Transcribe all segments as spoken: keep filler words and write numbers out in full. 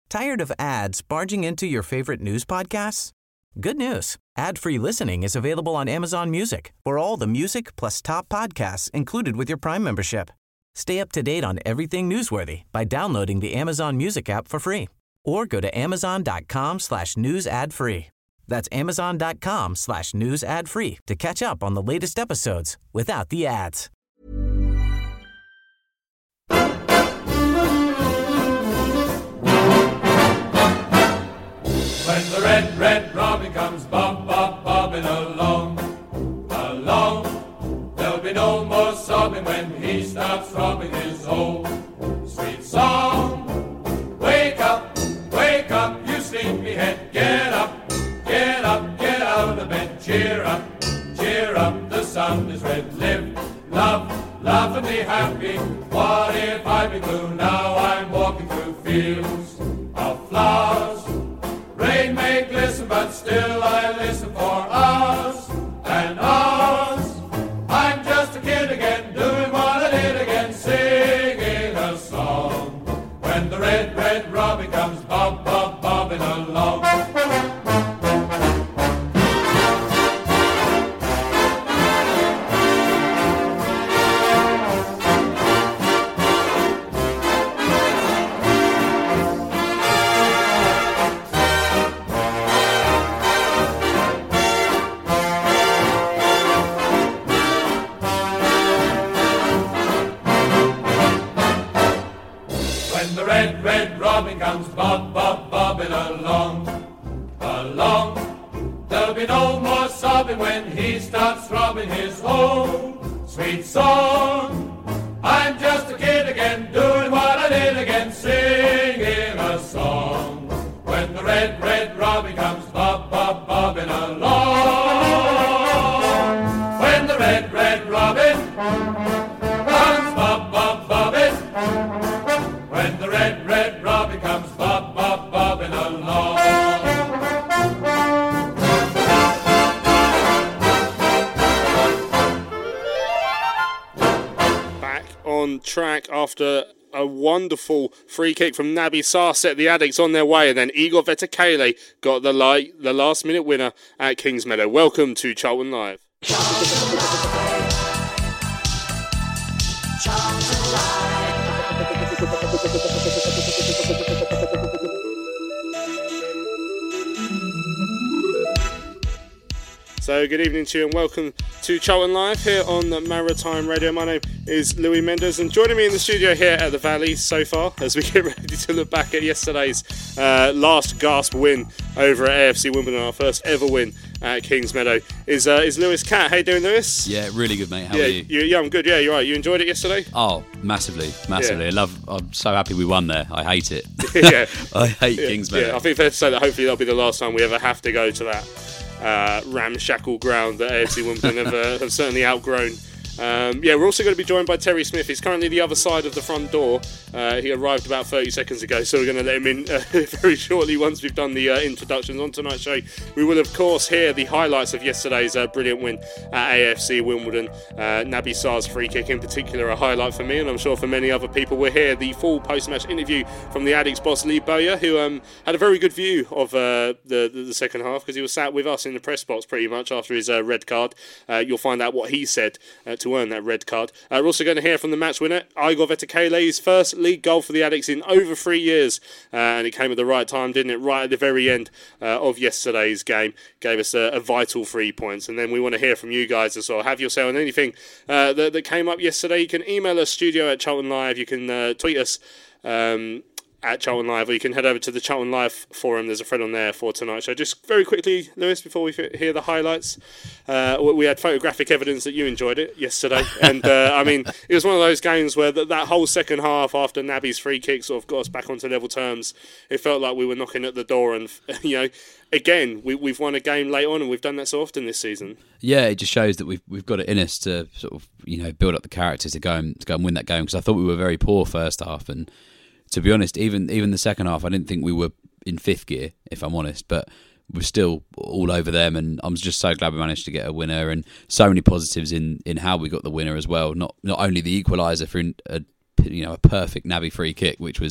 Tired of ads barging into your favorite news podcasts? Good news. Ad-free listening is available on Amazon Music for all the music plus top podcasts included with your Prime membership. Stay up to date on everything newsworthy by downloading the Amazon Music app for free or go to amazon.com slash news ad free. That's amazon.com slash news ad free to catch up on the latest episodes without the ads. When the red, red robin comes bob, bob, bobbing along, along, there'll be no more sobbing when he starts throbbing his old sweet song. Wake up, wake up, you sleepyhead, get up, get up, get out of bed, cheer up, cheer up, the sun is red, live, love, laugh and be happy. What if I be blue? Now I'm walking through fields of flowers. Rain may glisten, but still I listen for hours and hours. I'm just a kid again, doing what I did again, singing a song. When the red, red robin comes bob, bob, bobbing along. Red, red robin comes bob, bob, bobbing along, along. There'll be no more sobbing when he starts throbbing his old sweet song. I'm just a kid again, doing what I did again, singing a song. When the red, red robin comes bob, bob, bobbing along. When the red, red robin comes bob, bob, bobbing. When the red, red robin comes bob, bob, bobbing along. Back on track after a wonderful free kick from Naby Sarr set the Addicts on their way, and then Igor Vetekele got the, li- the last minute winner at Kingsmeadow. Welcome to Charlton Live. Charlton Live. Charlton Live. So good evening to you and welcome to Charlton Live here on the Maritime Radio. My name is Louis Mendes and joining me in the studio here at the Valley so far as we get ready to look back at yesterday's uh, last gasp win over at A F C Wimbledon, our first ever win at Kingsmeadow, is uh, is Lewis Catt. How you doing, Lewis? Yeah, really good, mate. How yeah, are you? you? Yeah, I'm good. Yeah, you're right. You enjoyed it yesterday? Oh, massively, massively. Yeah. I love. I'm so happy we won there. I hate it. yeah, I hate yeah, Kingsmeadow. Yeah, I think fair to say that hopefully that'll be the last time we ever have to go to that uh, ramshackle ground that A F C Wimbledon have, uh, have certainly outgrown. Um, yeah, we're also going to be joined by Terry Smith. He's currently the other side of the front door. Uh, he arrived about thirty seconds ago, so we're going to let him in uh, very shortly once we've done the uh, introductions. On tonight's show, we will, of course, hear the highlights of yesterday's uh, brilliant win at A F C Wimbledon. Uh, Naby Sarr's free kick in particular, a highlight for me, and I'm sure for many other people. We'll hear the full post-match interview from the Addicts boss, Lee Bowyer, who um, had a very good view of uh, the, the, the second half because he was sat with us in the press box pretty much after his uh, red card. Uh, you'll find out what he said uh, to earn that red card. Uh, we're also going to hear from the match winner, Igor Vetekele's first league goal for the Addicts in over three years. Uh, and it came at the right time, didn't it? Right at the very end uh, of yesterday's game. Gave us a, a vital three points. And then we want to hear from you guys as well. Have your say on anything uh, that, that came up yesterday. You can email us, studio at Charlton Live. You can uh, tweet us um, at Charlton Live, or you can head over to the Charlton Live forum. There's a thread on there for tonight's show. Just very quickly, Lewis, before we hear the highlights, uh, we had photographic evidence that you enjoyed it yesterday, and uh, I mean, it was one of those games where that, that whole second half after Naby's free kick sort of got us back onto level terms. It felt like we were knocking at the door, and you know, again, we, we've won a game late on, and we've done that so often this season. Yeah, it just shows that we've we've got it in us to sort of you know build up the character to go and to go and win that game. Because I thought we were very poor first half, and to be honest, even even the second half, I didn't think we were in fifth gear, if I'm honest, but we're still all over them, and I'm just so glad we managed to get a winner, and so many positives in, in how we got the winner as well. Not not only the equaliser for a you know a perfect Naby free kick, which was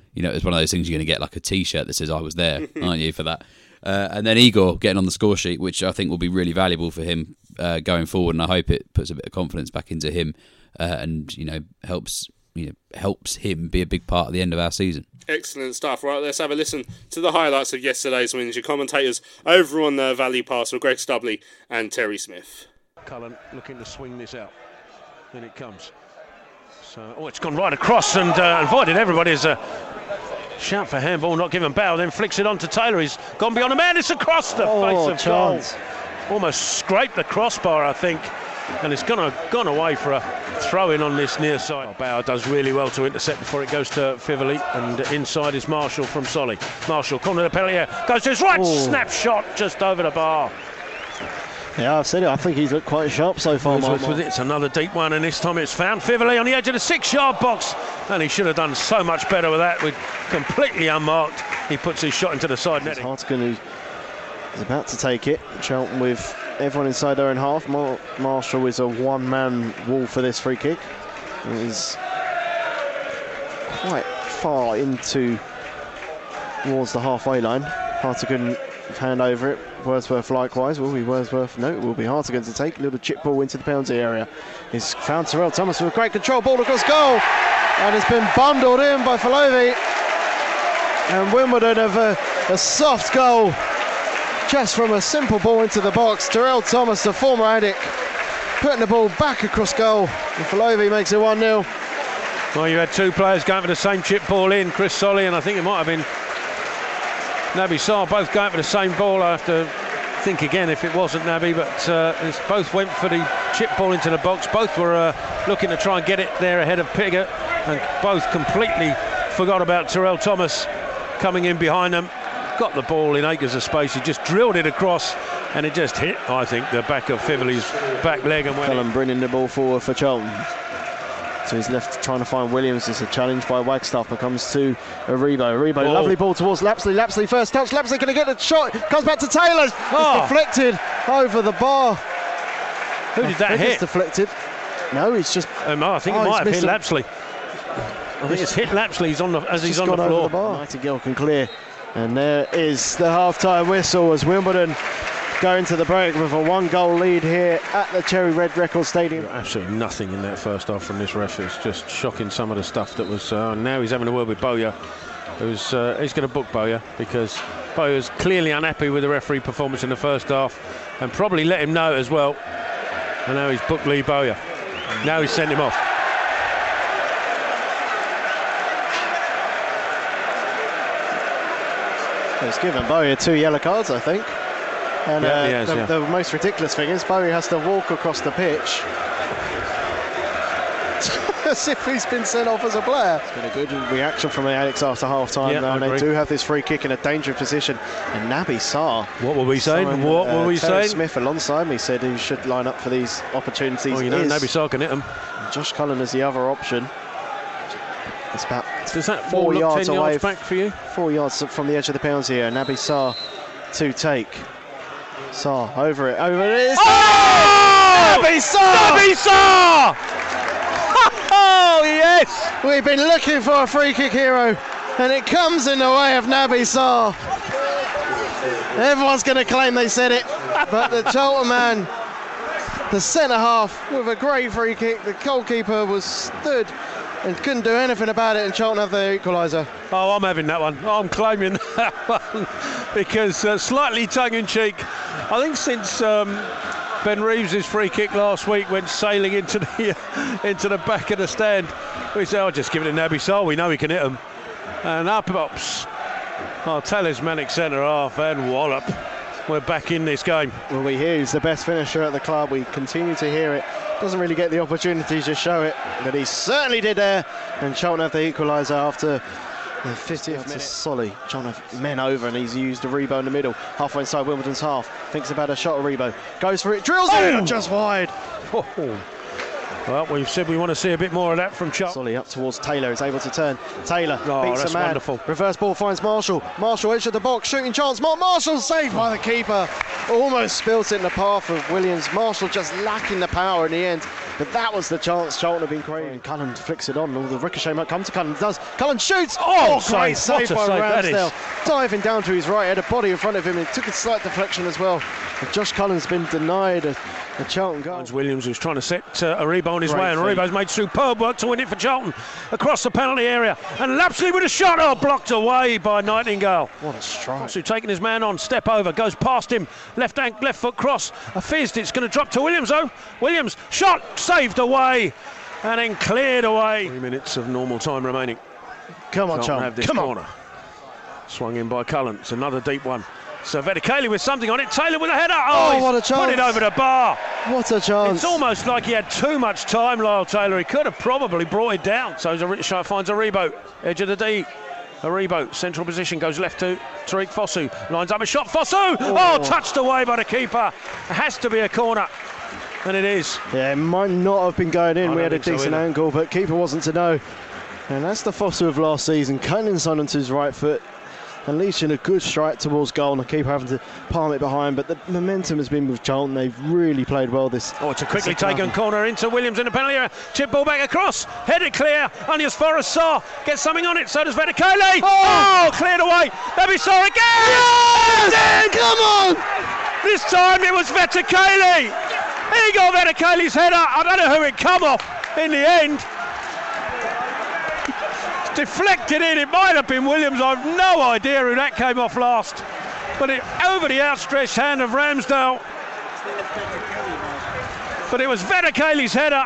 you know, it's one of those things you're going to get like a T-shirt that says "I was there," aren't you, for that? Uh, and then Igor getting on the score sheet, which I think will be really valuable for him uh, going forward, and I hope it puts a bit of confidence back into him, uh, and you know helps you know helps him be a big part of the end of our season. Excellent stuff. Right, let's have a listen to the highlights of yesterday's wins. Your commentators over on the Valley Pass were Greg Stubley and Terry Smith. Cullen looking to swing this out. In it comes. So, oh, it's gone right across and uh, avoided everybody's uh, shout for handball, not given Bow, then flicks it on to Taylor. He's gone beyond a man. It's across the oh, face of chance. goal. Almost scraped the crossbar, I think. And it's gone, gone away for a throw-in on this near side. Oh, Bauer does really well to intercept before it goes to Fivoli, and inside is Marshall from Solly. Marshall, corner of the penalty area, goes to his right, Ooh. snapshot just over the bar. Yeah, I've said it. I think he's looked quite sharp so far. With it. It's another deep one, and this time it's found Fivoli on the edge of the six-yard box, and he should have done so much better with that. With completely unmarked, he puts his shot into the side netting. Hartigan, who is about to take it. Charlton with everyone inside their own half. Mar- Marshall is a one-man wall for this free kick. He's quite far into towards the halfway line. Hartigan hand over it. Wordsworth likewise. Will be Wordsworth? No, it will be Hartigan to take. Little chip ball into the penalty area. He's found Terrell Thomas with great control. Ball across goal, and it's been bundled in by Falovi. And Wimbledon have a, a soft goal just from a simple ball into the box. Terrell Thomas, the former addict, putting the ball back across goal, and Falovi makes it one nil. Well, you had two players going for the same chip ball in, Chris Solly, and I think it might have been Naby Sarr, both going for the same ball. I have to think again if it wasn't Naby, but uh, it's both went for the chip ball into the box. Both were uh, looking to try and get it there ahead of Piggott, and both completely forgot about Terrell Thomas coming in behind them. Got the ball in acres of space. He just drilled it across, and it just hit, I think, the back of Fivoli's back leg. And went Cullen bringing the ball forward for Charlton. So he's left trying to find Williams. It's a challenge by Wagstaff, but comes to Aribo. Aribo, Ball. lovely ball towards Lapsley. Lapsley first touch. Lapsley going to get the shot. Comes back to Taylor. Oh. It's deflected over the bar. Who did that I think hit? It's deflected. No, it's just. Um, I think Oh, it he's might have hit missed him. Lapsley. I think it's hit Lapsley. He's on the, as he's just on the gone over floor. the bar. Nightingale can clear. And there is the half-time whistle as Wimbledon go into the break with a one-goal lead here at the Cherry Red Record Stadium. Absolutely nothing in that first half from this ref. It's just shocking, some of the stuff that was. Uh, now he's having a word with Bowyer, who's uh, he's going to book Bowyer because Bowyer's clearly unhappy with the referee performance in the first half, and probably let him know as well. And now he's booked Lee Bowyer. Now he's sent him off. He's given Bowyer two yellow cards, I think. And Yeah, uh, he has, the, yeah. the most ridiculous thing is Bowyer has to walk across the pitch as if he's been sent off as a player. It's been a good reaction from the Addicts after half-time, Yeah, though, I and they agree. do have this free kick in a dangerous position. And Naby Sarr, What were we saying? Simon, What uh, were we Terry saying? Smith alongside me said he should line up for these opportunities. Well, you know, is Naby Sarr can hit him. Josh Cullen is the other option. It's about Does that four ball look yards ten away, yards back for you? four yards from the edge of the penalty here. Naby Sarr to take. Sarr over it, over it is. Oh! Naby Sarr! Naby Sarr! Oh, yes! We've been looking for a free kick hero, and it comes in the way of Naby Sarr. Everyone's going to claim they said it, but the Charlton man, the centre half, with a great free kick. The goalkeeper was stood and couldn't do anything about it, and Charlton have their equaliser. Oh, I'm having that one. I'm claiming that one because uh, slightly tongue-in-cheek. I think since um, Ben Reeves' free kick last week went sailing into the into the back of the stand, we said, "Oh, just give it to Naby Sarr. We know he can hit them." And up pops our talismanic centre half, and wallop. We're back in this game. Well, we hear he's the best finisher at the club. We continue to hear it. Doesn't really get the opportunity to show it, but he certainly did there. And Charlton have the equaliser after the fiftieth minute. Solly. Charlton have men over, and he's used a Rebo in the middle. Halfway inside Wimbledon's half. Thinks about a shot of Rebo. Goes for it, drills Oh! it, just wide. Oh. Well, we've said we want to see a bit more of that from Charlton. Solly up towards Taylor, is able to turn. Taylor Oh, beats that's a man. wonderful. Reverse ball finds Marshall. Marshall edge of the box, shooting chance. Mark Marshall saved by the keeper. Almost spilt it in the path of Williams. Marshall just lacking the power in the end. but that was the chance Charlton have been creating. Cullen flicks it on. All the ricochet might come to Cullen. Does Cullen shoots? Oh, great save. save What a by save that is. Ramsdale, diving down to his right, had a body in front of him, and took a slight deflection as well. And Josh Cullen's been denied a, a Charlton goal. Williams was trying to set uh, Aribo on his Great way, and feat. Aribo's made superb work to win it for Charlton across the penalty area. And Lapsley with a shot, oh, blocked away by Nightingale. What a strike. Fosu taking his man on, step over, goes past him, left ankle, left foot cross, a fizzed, it's going to drop to Williams though. Williams, shot, saved away, and then cleared away. Three minutes of normal time remaining. Come on, Charlton Charlton. have this Come corner. on. Swung in by Cullen, it's another deep one. So Vedekele with something on it, Taylor with a header, oh, Oh, he's what a chance. put it over the bar. What a chance. It's almost like he had too much time, Lyle Taylor. He could have probably brought it down. So Zari- finds Aribo, edge of the D. Aribo, central position, goes left to Tariq Fosu. Lines up a shot, Fosu! Oh, oh touched away by the keeper. It has to be a corner. And it is. Yeah, it might not have been going in. I We don't had a think so decent either. angle, but keeper wasn't to know. And that's the Foster of last season. Cutting inside onto his right foot, unleashing a good strike towards goal, and the keeper having to palm it behind. But the momentum has been with Charlton. They've really played well this. Oh, it's a quickly second taken half. corner into Williams in the penalty area. Chip ball back across. Headed clear. Onias Forrest Sarr gets something on it. So does Vedekele. Oh! oh, cleared away. Maybe Sarr again. Yes! Come on! This time it was Vedekele. He got Vedekele's header. I don't know who it come off in the end. Deflected in. It might have been Williams. I've no idea who that came off last. But it over the outstretched hand of Ramsdale. But it was Vedekele's header.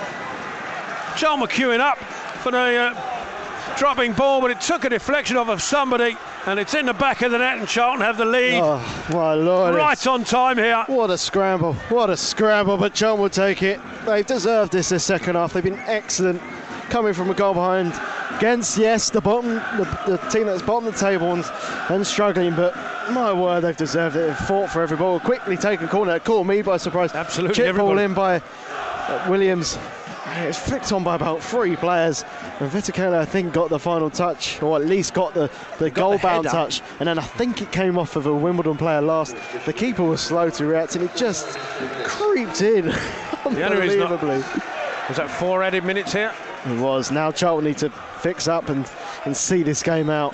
Joel McEwen up for the uh, dropping ball, but it took a deflection off of somebody, and it's in the back of the net, and Charlton have the lead. Oh, my Lord. Right on time here. What a scramble. What a scramble, but Charlton will take it. They've deserved this this second half. They've been excellent coming from a goal behind against, yes, the bottom, the, the team that's bottom of the table and, and struggling, but my word, they've deserved it. They've fought for every ball. Quickly taken corner. It caught me by surprise. Absolutely, Chip ball everybody. in by uh, Williams. It's flicked on by about three players, and Vedekele, I think, got the final touch, or at least got the, the goal-bound header. touch, and then I think it came off of a Wimbledon player last. The keeper was slow to react, and it just creeped in. The only reason not- Unbelievably. Was that four added minutes here? It was. Now Charlton need to fix up and, and see this game out.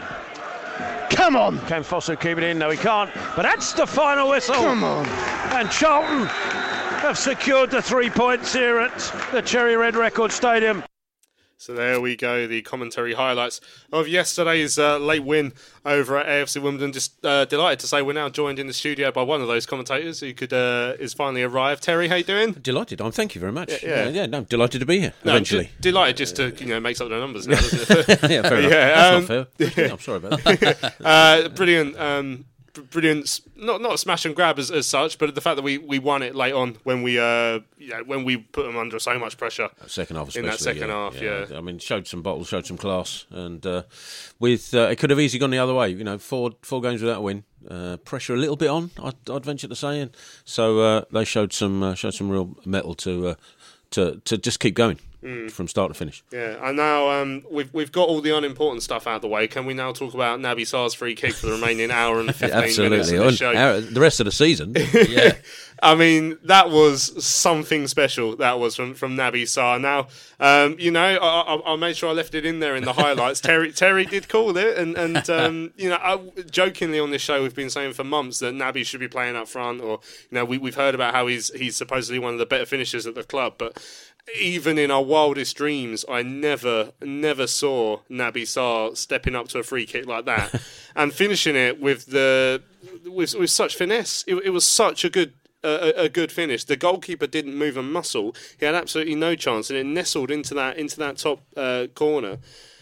Come on! Can Fosu keep it in? No, he can't. But that's the final whistle. Come on! And Charlton have secured the three points here at the Cherry Red Record Stadium. So there we go, the commentary highlights of yesterday's uh, late win over at A F C Wimbledon. Just uh, delighted to say we're now joined in the studio by one of those commentators who could uh, is finally arrived. Terry, how you doing? Delighted. I'm. Thank you very much. Yeah, yeah. Uh, yeah no, delighted to be here. No, eventually. d- delighted just to you know make up the numbers now, doesn't it? yeah, fair enough. Yeah, That's um, not fair. I'm sorry about that. uh, brilliant. Um, Brilliant, not not a smash and grab as, as such, but the fact that we, we won it late on when we uh you know, when we put them under so much pressure. Second half, especially in that second yeah, half, yeah. I mean, showed some bottles, showed some class, and uh, with uh, it could have easily gone the other way. You know, four four games without a win, uh, pressure a little bit on. I'd, I'd venture to say, and so uh, they showed some uh, showed some real mettle to uh, to to just keep going. Mm. From start to finish. Yeah, and now um, we've we've got all the unimportant stuff out of the way. Can we now talk about Naby Sarr's free kick for the remaining hour and fifteen Absolutely. minutes of the show? Our, the rest of the season, yeah. I mean, that was something special. That was from from Naby Sarr. Now, um, you know, I, I, I made sure I left it in there in the highlights. Terry Terry did call it, and and um, you know, I, jokingly on this show we've been saying for months that Naby should be playing up front, or you know, we we've heard about how he's he's supposedly one of the better finishers at the club, but. Even in our wildest dreams, I never, never saw Naby Sarr stepping up to a free kick like that and finishing it with the with, with such finesse. It, it was such a good uh, a, a good finish. The goalkeeper didn't move a muscle. He had absolutely no chance, and it nestled into that into that top uh, corner.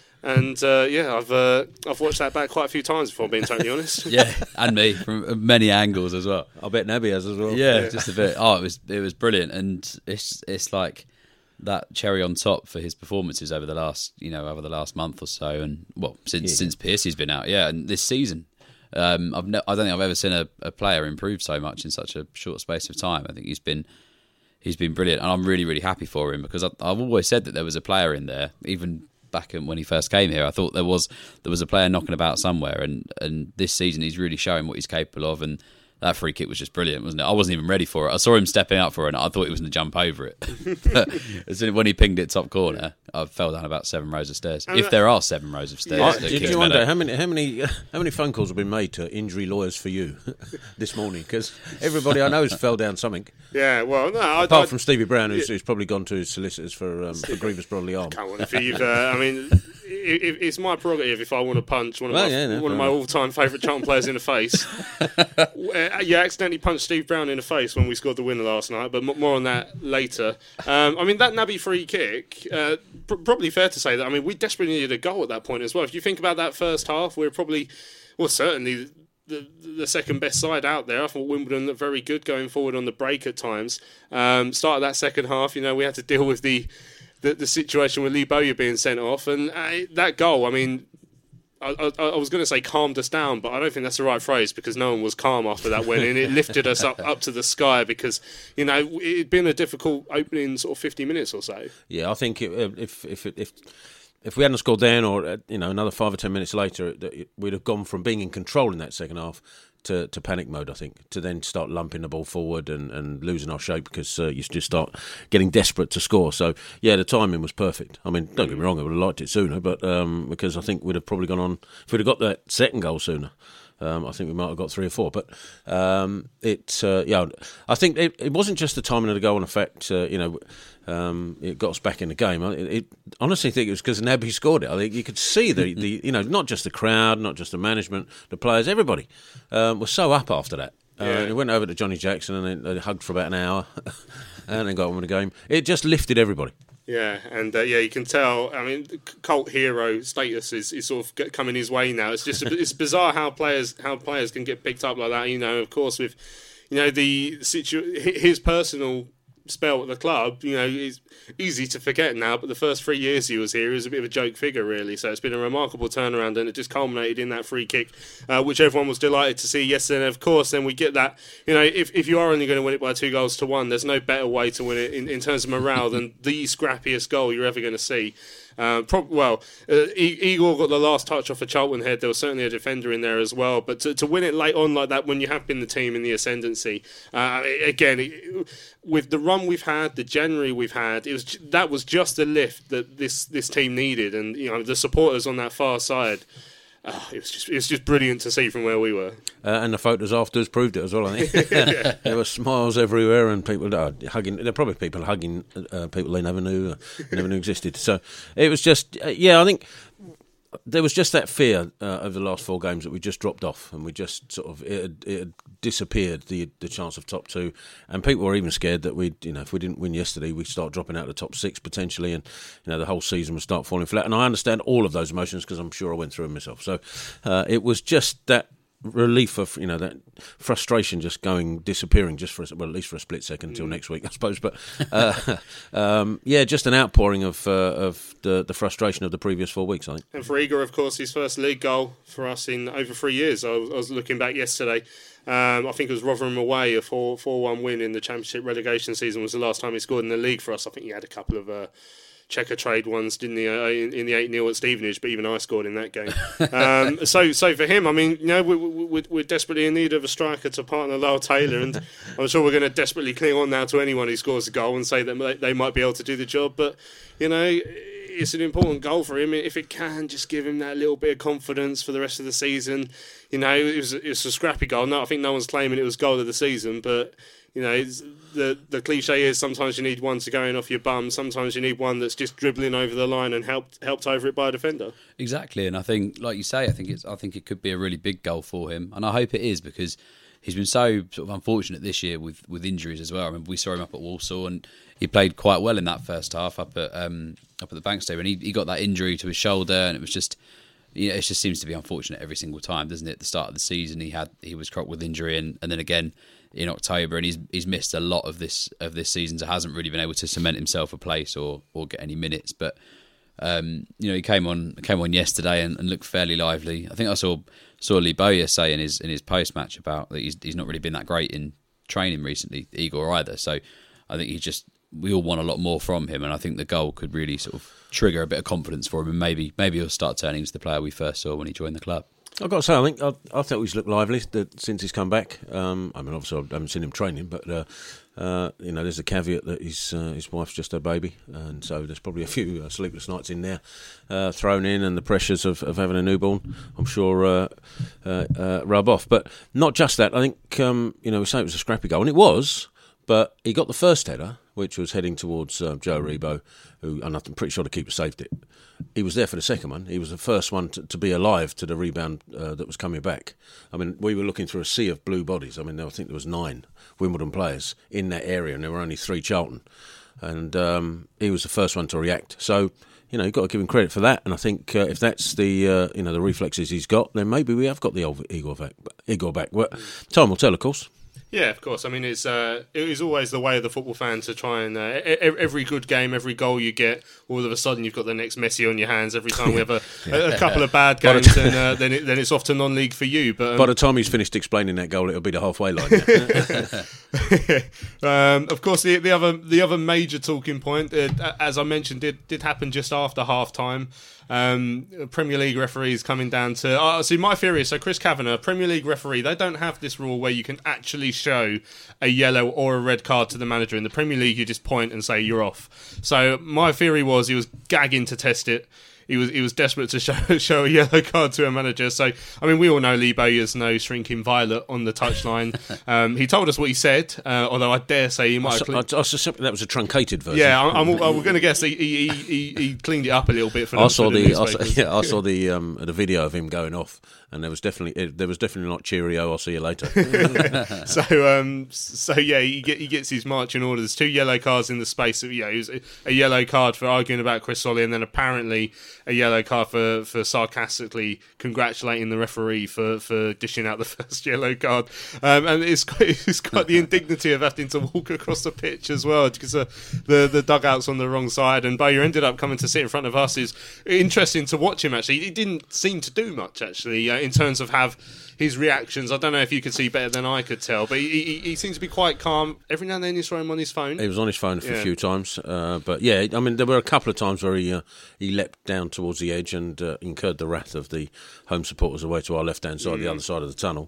And uh, yeah, I've uh, I've watched that back quite a few times, if I'm being totally honest. Yeah, and me from many angles as well. I bet Naby has as well. Yeah, yeah, just a bit. Oh, it was it was brilliant, and it's it's like. That cherry on top for his performances over the last, you know, over the last month or so, and well, since yeah. since Piercy's been out, yeah, and this season, um, I've ne- I don't think I've ever seen a, a player improve so much in such a short space of time. I think he's been he's been brilliant, and I'm really really happy for him because I, I've always said that there was a player in there, even back when he first came here. I thought there was there was a player knocking about somewhere, and and this season he's really showing what he's capable of, and that free kick was just brilliant, wasn't it? I wasn't even ready for it. I saw him stepping out for it, and I thought he was going to jump over it. But as soon, when he pinged it top corner, I fell down about seven rows of stairs. If there are seven rows of stairs. I, at did Kings you Meadow. wonder how many how many how many phone calls have been made to injury lawyers for you this morning? Because everybody I know has fell down something. Yeah, well, no. I, Apart I, from Stevie Brown, who's, who's probably gone to his solicitors for um, for grievous bodily harm. Come on, if you've, uh, I mean, it, it's my prerogative if I want to punch one of Well, my, yeah, no, one of my fair all-time favourite Charlton players in the face. Uh, you accidentally punched Steve Brown in the face when we scored the winner last night, but m- more on that later. Um, I mean, that Naby free kick, uh, pr- probably fair to say that, I mean, we desperately needed a goal at that point as well. If you think about that first half, we were probably, well, certainly the the second best side out there. I thought Wimbledon looked very good going forward on the break at times. Um, start of that second half, you know, we had to deal with the the, the situation with Lee Bowyer being sent off, and uh, that goal, I mean, I, I, I was going to say calmed us down, but I don't think that's the right phrase, because no one was calm after that win, and it lifted us up, up to the sky, because, you know, it'd been a difficult opening sort of fifty minutes or so. Yeah, I think it, if if if if we hadn't scored then, or you know, another five or ten minutes later, we'd have gone from being in control in that second half to, to panic mode, I think, to then start lumping the ball forward and, and losing our shape, because uh, you just start getting desperate to score. So, yeah, the timing was perfect. I mean, don't get me wrong, I would have liked it sooner, but um, because I think we'd have probably gone on, if we'd have got that second goal sooner, um, I think we might have got three or four. But um, it, uh, yeah, I think it, it wasn't just the timing of the goal and effect, uh, you know, Um, it got us back in the game. I it, it, honestly think it was because Naby scored it. I think you could see the, the, you know, not just the crowd, not just the management, the players, everybody um, was so up after that. Uh, Yeah. It went over to Johnny Jackson and then they hugged for about an hour, and then got on with the game. It just lifted everybody. Yeah, and uh, yeah, you can tell. I mean, cult hero status is, is sort of coming his way now. It's just it's bizarre how players how players can get picked up like that. You know, of course, with you know the situ- his personal spell at the club, you know, is easy to forget now, but the first three years he was here, he was a bit of a joke figure, really. So it's been a remarkable turnaround, and it just culminated in that free kick, uh, which everyone was delighted to see yesterday. And of course, then we get that, you know, if, if you are only going to win it by two goals to one, there's no better way to win it in, in terms of morale than the scrappiest goal you're ever going to see. Uh, prob- well, uh, e- Igor got the last touch off a Charlton head. There was certainly a defender in there as well. But to, to win it late on like that, when you have been the team in the ascendancy, uh, again, it, with the run we've had, the January we've had, it was that was just the lift that this, this team needed. And you know, the supporters on that far side, oh, it was just it was just brilliant to see from where we were. Uh, and the photos afterwards proved it as well, I think. There were smiles everywhere, and people uh, hugging. There were probably people hugging uh, people they never knew, uh, never knew existed. So it was just, uh, yeah, I think there was just that fear uh, over the last four games that we just dropped off, and we just sort of it had, it had disappeared, the the chance of top two, and people were even scared that we, you know, if we didn't win yesterday, we'd start dropping out of the top six potentially, and you know the whole season would start falling flat. And I understand all of those emotions because I'm sure I went through them myself. So uh, it was just that relief of, you know, that frustration just going disappearing just for a, well at least for a split second until next week, I suppose. But uh, um, yeah, just an outpouring of uh, of the the frustration of the previous four weeks, I think. And for Igor, of course, his first league goal for us in over three years. I was, I was looking back yesterday. Um, I think it was Rotherham away, a four one win in the Championship relegation season was the last time he scored in the league for us. I think he had a couple of uh, checker trade ones, didn't he, uh, in, in the eight nil at Stevenage, but even I scored in that game. um, so so for him, I mean, you know, we, we, we're desperately in need of a striker to partner Lyle Taylor, and I'm sure we're going to desperately cling on now to anyone who scores a goal and say that they might be able to do the job, but, you know, it's an important goal for him. If it can just give him that little bit of confidence for the rest of the season. You know, it was, it was a scrappy goal. No, I think no one's claiming it was goal of the season, but you know, it's, the the cliche is sometimes you need one to go in off your bum. Sometimes you need one that's just dribbling over the line and helped helped over it by a defender. Exactly, and I think, like you say, I think it's I think it could be a really big goal for him, and I hope it is, because he's been so sort of unfortunate this year with, with injuries as well. I remember we saw him up at Walsall, and he played quite well in that first half up at um, up at the Bank Stadium, and he, he got that injury to his shoulder, and it was just, you know, it just seems to be unfortunate every single time, doesn't it? At the start of the season, he had he was crocked with injury, and, and then again in October, and he's he's missed a lot of this of this season, so hasn't really been able to cement himself a place or or get any minutes. But um, you know, he came on came on yesterday and, and looked fairly lively. I think I saw saw Lee Bowyer say in his in his post match about that he's he's not really been that great in training recently, Igor either. So I think he just we all want a lot more from him, and I think the goal could really sort of trigger a bit of confidence for him, and maybe maybe he'll start turning into the player we first saw when he joined the club. I've got to say, I think I, I thought he's looked lively that, since he's come back. Um, I mean, obviously, I haven't seen him training, but uh, uh, you know, there's a caveat that his uh, his wife's just her baby, and so there's probably a few uh, sleepless nights in there uh, thrown in, and the pressures of, of having a newborn, I'm sure, uh, uh, uh, rub off. But not just that. I think um, you know, we say it was a scrappy goal, and it was. But he got the first header, which was heading towards uh, Joe Rebo, who, and I'm pretty sure the keeper saved it. He was there for the second one. He was the first one to, to be alive to the rebound uh, that was coming back. I mean, we were looking through a sea of blue bodies. I mean, I think there was nine Wimbledon players in that area, and there were only three Charlton. And um, he was the first one to react. So, you know, you've got to give him credit for that. And I think uh, if that's the uh, you know the reflexes he's got, then maybe we have got the old Igor back. Igor back. Well, time will tell, of course. Yeah, of course. I mean, it's uh, it is always the way of the football fan to try and uh, every good game, every goal you get, all of a sudden you've got the next Messi on your hands. Every time we have a, yeah. a, a couple of bad games, and uh, then it, then it's off to non-league for you. But um, by the time he's finished explaining that goal, it'll be the halfway line. um, of course, the, the other the other major talking point, uh, as I mentioned, did did happen just after half time. Um, Premier League referees coming down to oh, see my theory is so Chris Kavanagh, Premier League referee, they don't have this rule where you can actually show a yellow or a red card to the manager. In the Premier League, you just point and say you're off. So my theory was he was gagging to test it. He was he was desperate to show show a yellow card to a manager. So, I mean, we all know Lee Bowyer's no shrinking violet on the touchline. Um, he told us what he said, uh, although I dare say he might I, have... Cle- I, I suspect that was a truncated version. Yeah, I'm, I'm, I'm going to guess he, he, he, he cleaned it up a little bit for the I saw for the, the I saw, yeah, I saw the um, the video of him going off, and there was definitely it, there was definitely not cheerio. I'll see you later. so um, so yeah, he, get, he gets his marching orders. Two yellow cards in the space of yeah, it was a, a yellow card for arguing about Chris Solly, and then apparently a yellow card for, for sarcastically congratulating the referee for, for dishing out the first yellow card. Um, and it's quite, it's quite the indignity of having to walk across the pitch as well, because uh, the the dugout's on the wrong side, and Bowyer ended up coming to sit in front of us. Is interesting to watch him actually. He didn't seem to do much actually uh, in terms of have his reactions. I don't know if you could see better than I could tell, but he, he, he seems to be quite calm. Every now and then you saw him on his phone. He was on his phone for yeah. a few times, uh, but yeah, I mean there were a couple of times where he uh, he leapt down towards the edge and uh, incurred the wrath of the home supporters away to our left hand side, mm. the other side of the tunnel.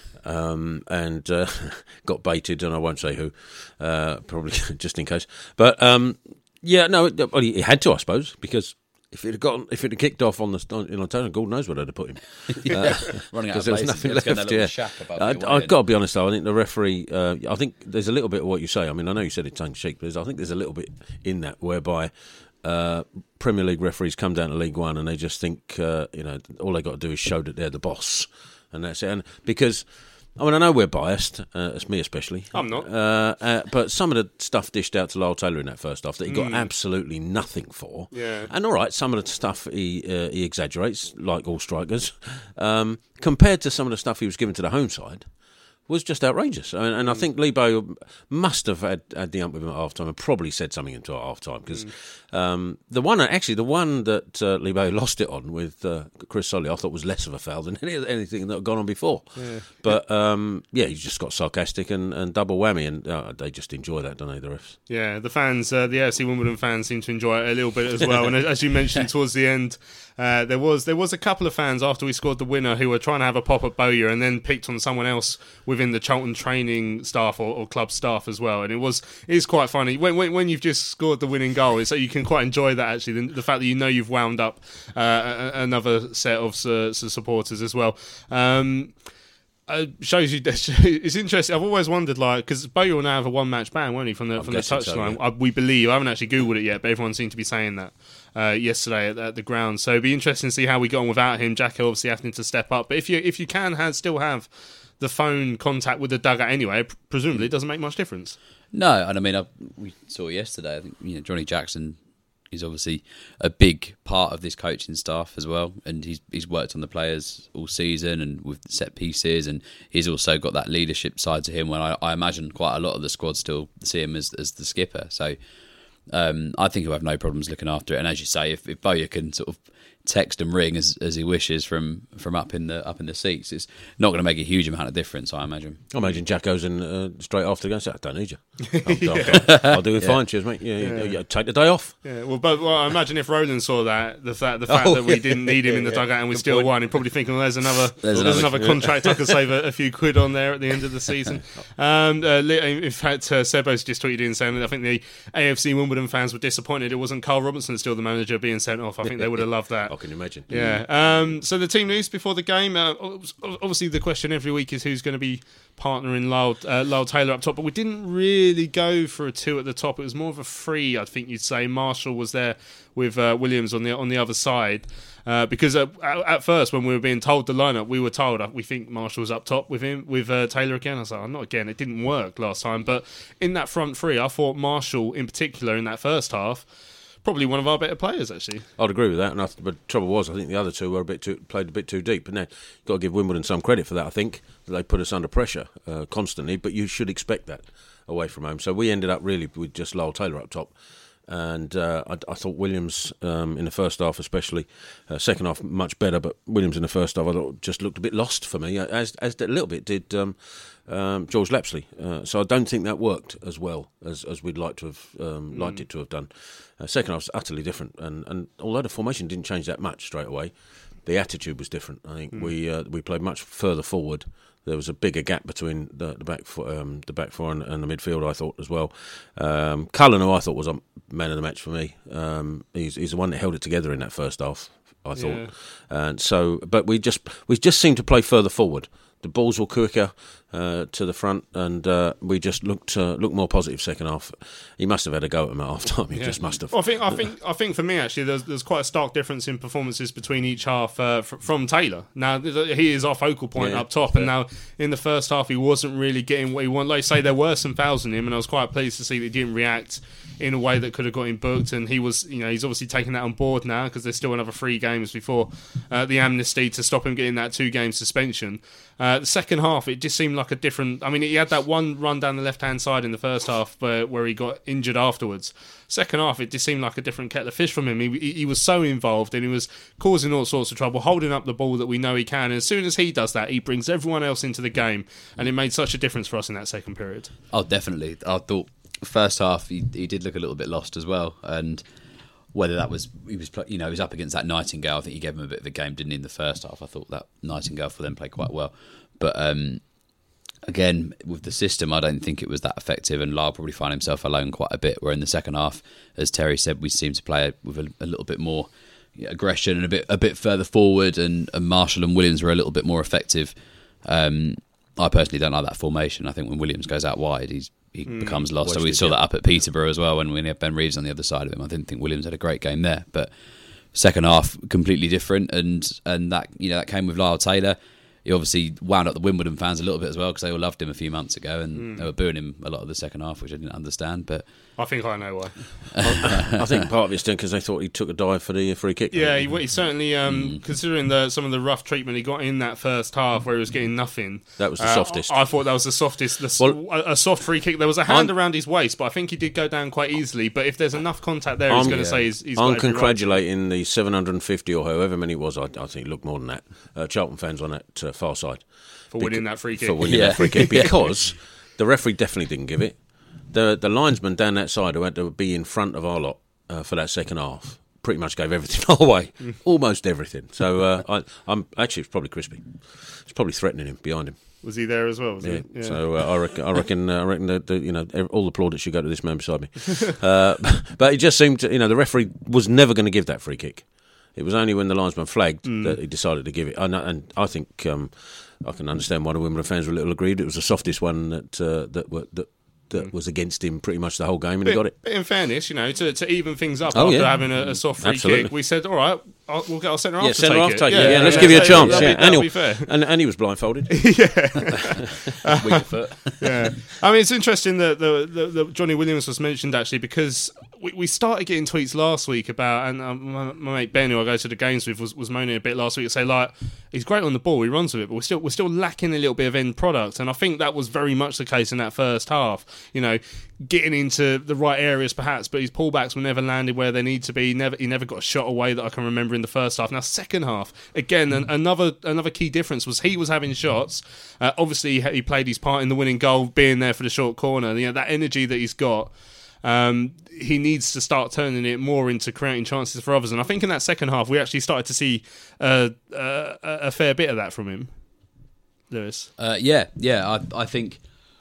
Um, and uh, got baited, and I won't say who, uh, probably just in case. But um, yeah, no, well, he had to, I suppose, because if it had gotten, if it had kicked off on the on, in Ontario, God knows where they'd have put him. yeah. uh, Running out of there was places, nothing left. left. Yeah, I, I've got to be honest though. I think the referee. Uh, I think there's a little bit of what you say. I mean, I know you said it tongue in cheek, but I think there's a little bit in that whereby. Uh, Premier League referees come down to League One and they just think, uh, you know, all they got to do is show that they're the boss, and that's it. And because, I mean, I know we're biased, uh, it's me especially. I'm not. Uh, uh, but some of the stuff dished out to Lyle Taylor in that first half that he got Mm. absolutely nothing for. Yeah. And all right, some of the stuff he uh, he exaggerates, like all strikers, um, compared to some of the stuff he was given to the home side. Was just outrageous, and, and I think Lee Bowyer must have had, had the ump with him at half time and probably said something into it at half time because mm. um, the one actually the one that uh, Lee Bowyer lost it on with uh, Chris Solly I thought was less of a foul than any, anything that had gone on before. Yeah. But um, yeah, he just got sarcastic and, and double whammy, and uh, they just enjoy that, don't they, the refs? Yeah, the fans, uh, the A F C Wimbledon fans, seem to enjoy it a little bit as well. And as you mentioned towards the end, uh, there was there was a couple of fans after we scored the winner who were trying to have a pop at Bowyer and then picked on someone else within the Charlton training staff or, or club staff as well. And it was it is quite funny when, when when you've just scored the winning goal. So you can quite enjoy that actually. The, the fact that you know you've wound up uh, another set of uh, supporters as well. Um, Uh, shows you it's interesting. I've always wondered, like, because Bowyer will now have a one-match ban, won't he, from the I'm from the touchline? so, yeah. uh, we believe. I haven't actually googled it yet, but everyone seemed to be saying that uh, yesterday at, at the ground. So it'd be interesting to see how we go on without him. Jack Hill obviously having to step up, but if you if you can have, still have the phone contact with the dugout anyway, presumably it doesn't make much difference. No, and I mean I, we saw yesterday. I think you know Johnny Jackson is obviously a big part of this coaching staff as well, and he's he's worked on the players all season and with set pieces, and he's also got that leadership side to him. When I, I imagine quite a lot of the squad still see him as as the skipper, so um, I think he'll have no problems looking after it. And as you say, if, if Bowyer can sort of text and ring as, as he wishes from, from up in the up in the seats. It's not going to make a huge amount of difference, I imagine. I imagine Jack goes in uh, straight after the game. I don't need you. I'll, I'll, I'll do it Yeah. fine. Cheers, mate. Yeah, yeah. yeah, take the day off. Yeah, well, but well, I imagine if Roland saw that, the fact the fact Oh, that we yeah. didn't need him in the dugout and we Good still point. won, he'd probably thinking, well, there's another there's, There's another, another- contract I could save a, a few quid on there at the end of the season. Um, uh, li- in fact, uh, Sebo's just tweeted in saying that I think the A F C Wimbledon fans were disappointed it wasn't Carl Robinson still the manager being sent off. I think they would have loved that. I can imagine. Yeah. Um, so the team news before the game. Uh, obviously, the question every week is who's going to be partnering Lyle, uh, Lyle Taylor up top, but we didn't really go for a two at the top. It was more of a three, I think you'd say. Marshall was there with uh, Williams on the on the other side. Uh, because uh, at first, when we were being told the lineup, we were told uh, we think Marshall was up top with him with uh, Taylor again. I was like, oh, not again. It didn't work last time. But in that front three, I thought Marshall, in particular, in that first half, probably one of our better players, actually. I'd agree with that. And I, but the trouble was, I think the other two were a bit too, played a bit too deep. And now you've got to give Wimbledon some credit for that. I think that they put us under pressure uh, constantly. But you should expect that away from home. So we ended up really with just Lyle Taylor up top. And uh, I, I thought Williams um, in the first half, especially uh, second half, much better. But Williams in the first half, I thought just looked a bit lost for me, as as a little bit did um, um, George Lapsley. Uh, so I don't think that worked as well as, as we'd like to have um, liked mm. it to have done. Uh, second half was utterly different, and, and although the formation didn't change that much straight away, the attitude was different. I think mm. we uh, we played much further forward. There was a bigger gap between the, the back four, um, the back four and, and the midfield, I thought, as well. Um, Cullen, who I thought was a man of the match for me, um, he's, he's the one that held it together in that first half, I thought. Yeah. And so, but we just we just seemed to play further forward. The balls were quicker uh, to the front, and uh, we just looked uh, looked more positive second half. He must have had a go at him at half time. He yeah. just must have. Well, I think I think I think for me actually, there's there's quite a stark difference in performances between each half uh, f- from Taylor. Now he is our focal point yeah, up top, and now in the first half he wasn't really getting what he wanted. Like I say, there were some fouls in him, and I was quite pleased to see that he didn't react in a way that could have got him booked. And he was, you know, he's obviously taking that on board now because there's still another three games before uh, the amnesty to stop him getting that two-game suspension. Uh, the second half, it just seemed like a different... I mean, he had that one run down the left-hand side in the first half where, where he got injured afterwards. Second half, it just seemed like a different kettle of fish from him. He, he was so involved and he was causing all sorts of trouble, holding up the ball that we know he can. And as soon as he does that, he brings everyone else into the game. And it made such a difference for us in that second period. Oh, definitely. I thought first half, he, he did look a little bit lost as well. And... whether that was he was you know he was up against that Nightingale, I think he gave him a bit of a game, didn't he, in the first half? I thought that Nightingale for them played quite well, but um, again with the system, I don't think it was that effective, and Lyle probably found himself alone quite a bit. Where in the second half, as Terry said, we seemed to play with a, a little bit more aggression and a bit a bit further forward, and, and Marshall and Williams were a little bit more effective. Um, I personally don't like that formation. I think when Williams goes out wide, he's he mm, becomes lost. So we saw that up at Peterborough as well when we had Ben Reeves on the other side of him. I didn't think Williams had a great game there, but second half completely different, and and that you know that came with Lyle Taylor. He obviously wound up the Wimbledon fans a little bit as well because they all loved him a few months ago, and mm. they were booing him a lot of the second half, which I didn't understand. But I think I know why. I think part of it's because they thought he took a dive for the free kick. Yeah, he, he certainly, um, mm. considering the, some of the rough treatment he got in that first half where he was getting nothing. That was the uh, softest. I, I thought that was the softest. The, well, a, a soft free kick. There was a hand I'm, around his waist, but I think he did go down quite easily. But if there's enough contact there, I'm, he's going to yeah. say he's, he's I'm got every congratulating right. the seven hundred fifty or however many it was, I, I think it looked more than that, uh, Charlton fans on that uh, far side. For winning that free kick. For winning yeah. that free kick. Because the referee definitely didn't give it. The the linesman down that side who had to be in front of our lot uh, for that second half pretty much gave everything our way. Almost everything. So uh, I, I'm actually, it's probably Crispy. It's probably threatening him behind him. Was he there as well? Was yeah. he? yeah. So uh, I reckon, I reckon, uh, I reckon that the, you know all the plaudits should go to this man beside me. uh, but it just seemed, to, you know, the referee was never going to give that free kick. It was only when the linesman flagged mm. that he decided to give it. And, and I think um, I can understand why the Wimbledon fans were a little aggrieved. It was the softest one that uh, that were, that. that was against him pretty much the whole game, and but, he got it. But in fairness, you know, to, to even things up oh, after yeah. having a, a soft free Absolutely. kick, we said, all right, I'll, we'll get our centre half yeah, to centre take half it. take yeah, it. Yeah, yeah, let's yeah, give you a yeah, chance. that'll Yeah, be, and, that'll he, be fair. and and he was blindfolded. yeah, weaker foot. yeah. I mean, it's interesting that the, the, the Johnny Williams was mentioned actually because we, we started getting tweets last week about, and um, my, my mate Ben, who I go to the games with, was, was moaning a bit last week to say, like, he's great on the ball, he runs with it, but we're still we're still lacking a little bit of end product. And I think that was very much the case in that first half. You know, getting into the right areas perhaps, but his pullbacks were never landed where they need to be. Never, he never got a shot away that I can remember in the first half. Now, second half, again, an, another another key difference was he was having shots. Uh, obviously, he played his part in the winning goal, being there for the short corner. You know, that energy that he's got. Um, he needs to start turning it more into creating chances for others, and I think in that second half we actually started to see uh, uh, a fair bit of that from him, Lewis. Uh, yeah, yeah, I, I think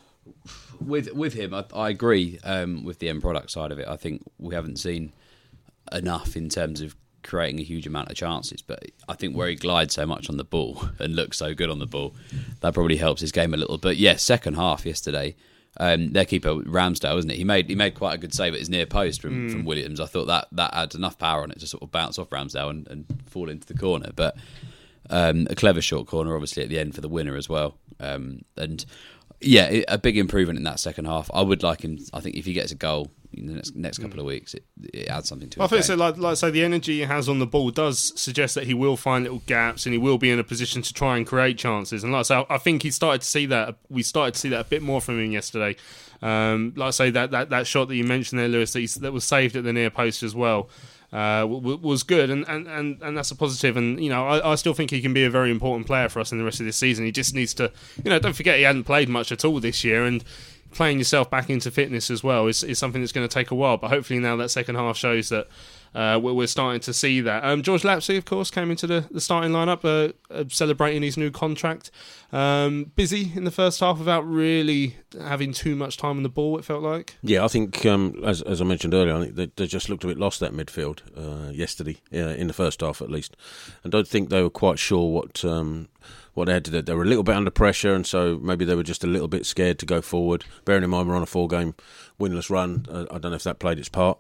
with with him, I, I agree um, with the end product side of it. I think we haven't seen enough in terms of creating a huge amount of chances, but I think where he glides so much on the ball and looks so good on the ball, that probably helps his game a little. But yeah, second half yesterday. Um, their keeper Ramsdale, isn't it? He made he made quite a good save at his near post from, mm. from Williams. I thought that that had enough power on it to sort of bounce off Ramsdale and, and fall into the corner. But um, a clever short corner, obviously at the end for the winner as well. Um, and yeah, a big improvement in that second half. I would like him. I think if he gets a goal in the next, next couple of weeks, it, it adds something to. I his think game. so. Like, like say, the energy he has on the ball does suggest that he will find little gaps and he will be in a position to try and create chances. And like I say, I think he started to see that. We started to see that a bit more from him yesterday. Um, like I say, that, that, that shot that you mentioned there, Lewis, that, he, that was saved at the near post as well. Uh, w- was good, and, and, and, and that's a positive. And you know, I, I still think he can be a very important player for us in the rest of this season. He just needs to, you know, don't forget he hadn't played much at all this year, and playing yourself back into fitness as well is, is something that's going to take a while. But hopefully now that second half shows that uh, we're, we're starting to see that. Um, George Lapslie, of course, came into the, the starting lineup, uh, uh, celebrating his new contract. Um, busy in the first half without really having too much time on the ball, it felt like. Yeah, I think, um, as, as I mentioned earlier, I think they, they just looked a bit lost, that midfield, uh, yesterday, uh, in the first half at least. And don't think they were quite sure what um, what they had to do. They were a little bit under pressure, and so maybe they were just a little bit scared to go forward. Bearing in mind we're on a four-game winless run, uh, I don't know if that played its part.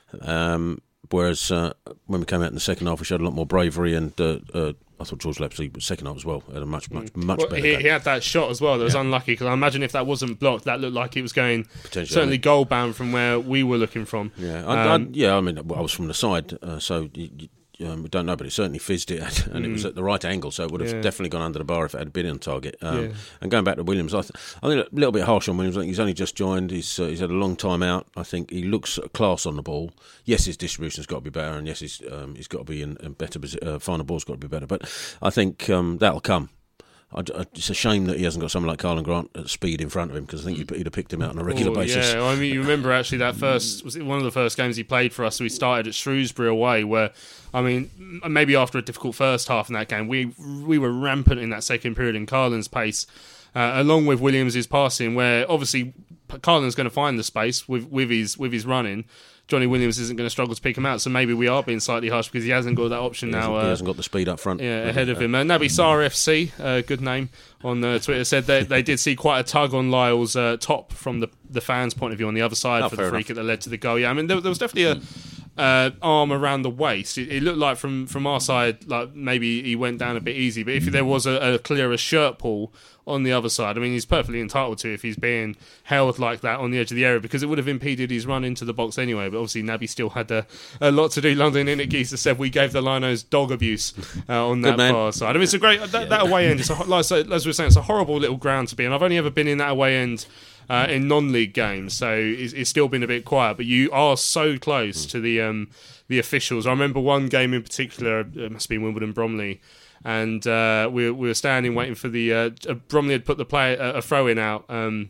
Um, whereas uh, when we came out in the second half, we showed a lot more bravery, and uh, uh, I thought George Lapslie was second half as well, had a much, much, much well, better he, game. he had that shot as well that was yeah. unlucky, because I imagine if that wasn't blocked, that looked like it was going certainly goal bound from where we were looking from. Yeah, I, um, I, yeah. I mean, I was from the side, uh, so you, you, um, we don't know, but it certainly fizzed it, and mm. it was at the right angle, so it would have yeah. definitely gone under the bar if it had been on target. Um, yeah. And going back to Williams, I, th- I think a little bit harsh on Williams. I think he's only just joined. He's uh, he's had a long time out. I think he looks class on the ball. Yes, his distribution's got to be better, and yes, he's um, he's got to be in, in better. Uh, final ball's got to be better, but I think um, that'll come. I, I, it's a shame that he hasn't got someone like Carlin Grant at speed in front of him, because I think he'd, he'd have picked him out on a regular oh, basis. Yeah, well, I mean, you remember actually that first, was it one of the first games he played for us? So we started at Shrewsbury away, where, I mean, maybe after a difficult first half in that game, we we were rampant in that second period in Carlin's pace, uh, along with Williams' passing, where obviously Carlin's going to find the space with, with his with his running. Johnny Williams isn't going to struggle to pick him out, so maybe we are being slightly harsh because he hasn't got that option he now. Hasn't, uh, he hasn't got the speed up front. Yeah, ahead of him. Uh, Naby Sarr F C, uh, good name, on uh, Twitter, said they, they did see quite a tug on Lyle's uh, top from the the fans' point of view on the other side oh, for the free enough. kick that led to the goal. Yeah, I mean, there, there was definitely a uh, arm around the waist. It, it looked like from, from our side, like maybe he went down a bit easy, but if there was a, a clearer shirt pull on the other side, I mean, he's perfectly entitled to if he's being held like that on the edge of the area, because it would have impeded his run into the box anyway. But obviously Naby still had a, a lot to do. London Inagisa said we gave the Linos dog abuse uh, on that far side. I mean, it's a great that, yeah. that away end. It's a, like as we were saying, it's a horrible little ground to be in. I've only ever been in that away end uh, in non-league games, so it's, it's still been a bit quiet. But you are so close mm. to the um, the officials. I remember one game in particular. It must be Wimbledon Bromley. And uh, we, we were standing waiting for the uh, Bromley had put the play uh, a throw in out um,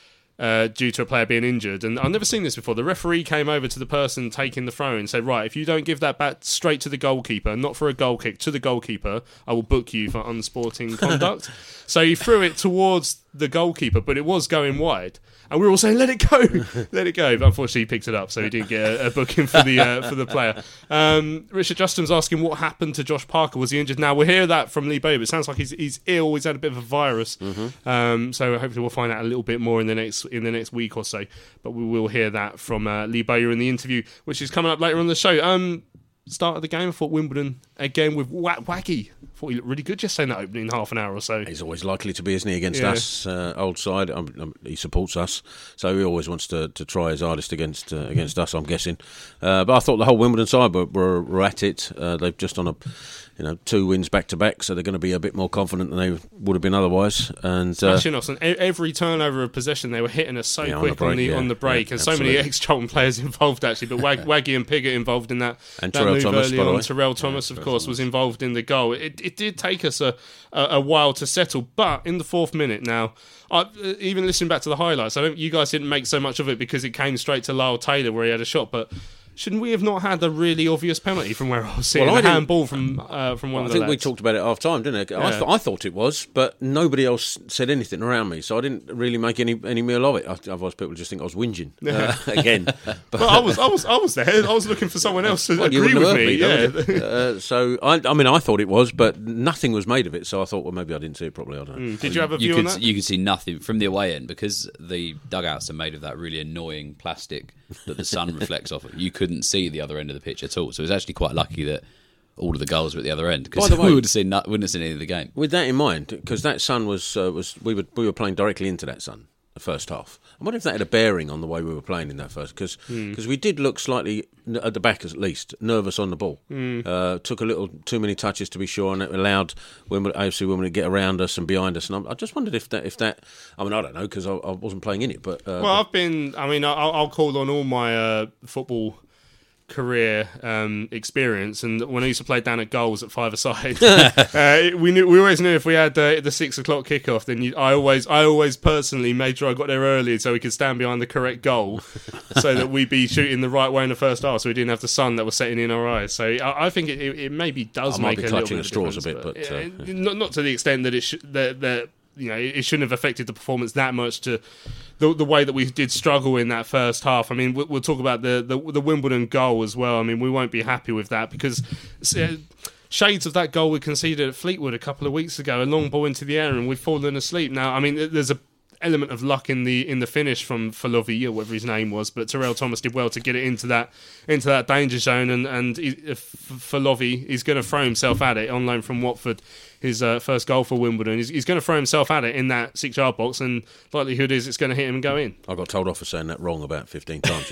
uh, due to a player being injured, and I've never seen this before. The referee came over to the person taking the throw and said, "Right, if you don't give that bat straight to the goalkeeper, not for a goal kick, to the goalkeeper, I will book you for unsporting conduct." So he threw it towards the goalkeeper, but it was going wide. And we were all saying, "Let it go, let it go." But unfortunately, he picked it up, so he didn't get a, a booking for the uh, for the player. Um, Richard Justin's asking what happened to Josh Parker. Was he injured? Now we'll hear that from Lee Bailey. It sounds like he's he's ill. He's had a bit of a virus. Mm-hmm. Um, so hopefully we'll find out a little bit more in the next in the next week or so. But we will hear that from uh, Lee Bailey in the interview, which is coming up later on the show. Um, start of the game. I thought Wimbledon, again, with Wa- Waggy, I thought he looked really good just in that opening half an hour or so. He's always likely to be, isn't he, against Yeah. us, uh, old side. Um, um, he supports us, so he always wants to, to try his hardest against uh, against us, I'm guessing. Uh, but I thought the whole Wimbledon side were, were, were at it. Uh, they've just on a, you know, two wins back to back, so they're going to be a bit more confident than they would have been otherwise. And uh, Smashing us on e- every turnover of possession, they were hitting us so Yeah, on the quick on break, the yeah. on the break, Yeah, and so many absolutely. ex-Charlton players involved actually. But Wag- Waggy and Piggott involved in that, And that Terrell move Thomas, early by the on. way. Terrell Thomas, of Terrell course, Thomas. was involved in the goal. It, it did take us a, a, a while to settle, but in the fourth minute now, I, uh, even listening back to the highlights, I don't. You guys didn't make so much of it because it came straight to Lyle Taylor where he had a shot, but. Shouldn't we have not had a really obvious penalty from where I was sitting? Well, I a didn't- handball from uh, from one I of the think we lads. talked about it at half time, didn't it? I, Yeah. th- I thought it was, but nobody else said anything around me, so I didn't really make any, any meal of it. I- Otherwise, people just think I was whinging uh, again. But But I was, I was, I was there. I was looking for someone else to Well, you agree wouldn't with have me. heard Yeah. though, would you? uh, so I, I mean, I thought it was, but nothing was made of it. So I thought, well, maybe I didn't see it properly. I don't know. Did you have a You view on could that? you could see nothing from the away end because the dugouts are made of that really annoying plastic that the sun reflects off of. You couldn't see the other end of the pitch at all. So it was actually quite lucky that all of the goals were at the other end because By the way- we would have seen no, wouldn't have seen any of the game. With that in mind, because that sun was uh, was we were we were playing directly into that sun the first half. I wonder if that had a bearing on the way we were playing in that first, because Hmm. we did look slightly at the back at least nervous on the ball. Hmm. Uh, took a little too many touches to be sure, and it allowed Wimbledon, A F C Wimbledon to get around us and behind us. And I, I just wondered if that if that I mean I don't know because I, I wasn't playing in it, but uh, Well, I've been. I mean, I'll, I'll call on all my uh, football career um, experience, and when I used to play down at goals at five-a-side, uh, we knew we always knew if we had uh, the six o'clock kickoff, then you, I always, I always personally made sure I got there early so we could stand behind the correct goal, so that we'd be shooting the right way in the first half, so we didn't have the sun that was setting in our eyes. So I, I think it, it, it maybe does I might make be a little clutching bit at of straws a difference, bit, but, uh, uh, not not to the extent that it sh- that that. You know, it shouldn't have affected the performance that much to the the way that we did struggle in that first half. I mean, we'll, we'll talk about the, the the Wimbledon goal as well. I mean, we won't be happy with that because uh, shades of that goal we conceded at Fleetwood a couple of weeks ago, a long ball into the air, and we've fallen asleep. Now, I mean, there's a element of luck in the in the finish from Falovi or whatever his name was, but Terrell Thomas did well to get it into that into that danger zone, and and he, if Falovi is going to throw himself at it on loan from Watford. His uh, first goal for Wimbledon. He's, he's going to throw himself at it in that six-yard box, and likelihood is it's going to hit him and go in. I got told off for saying that wrong about fifteen times.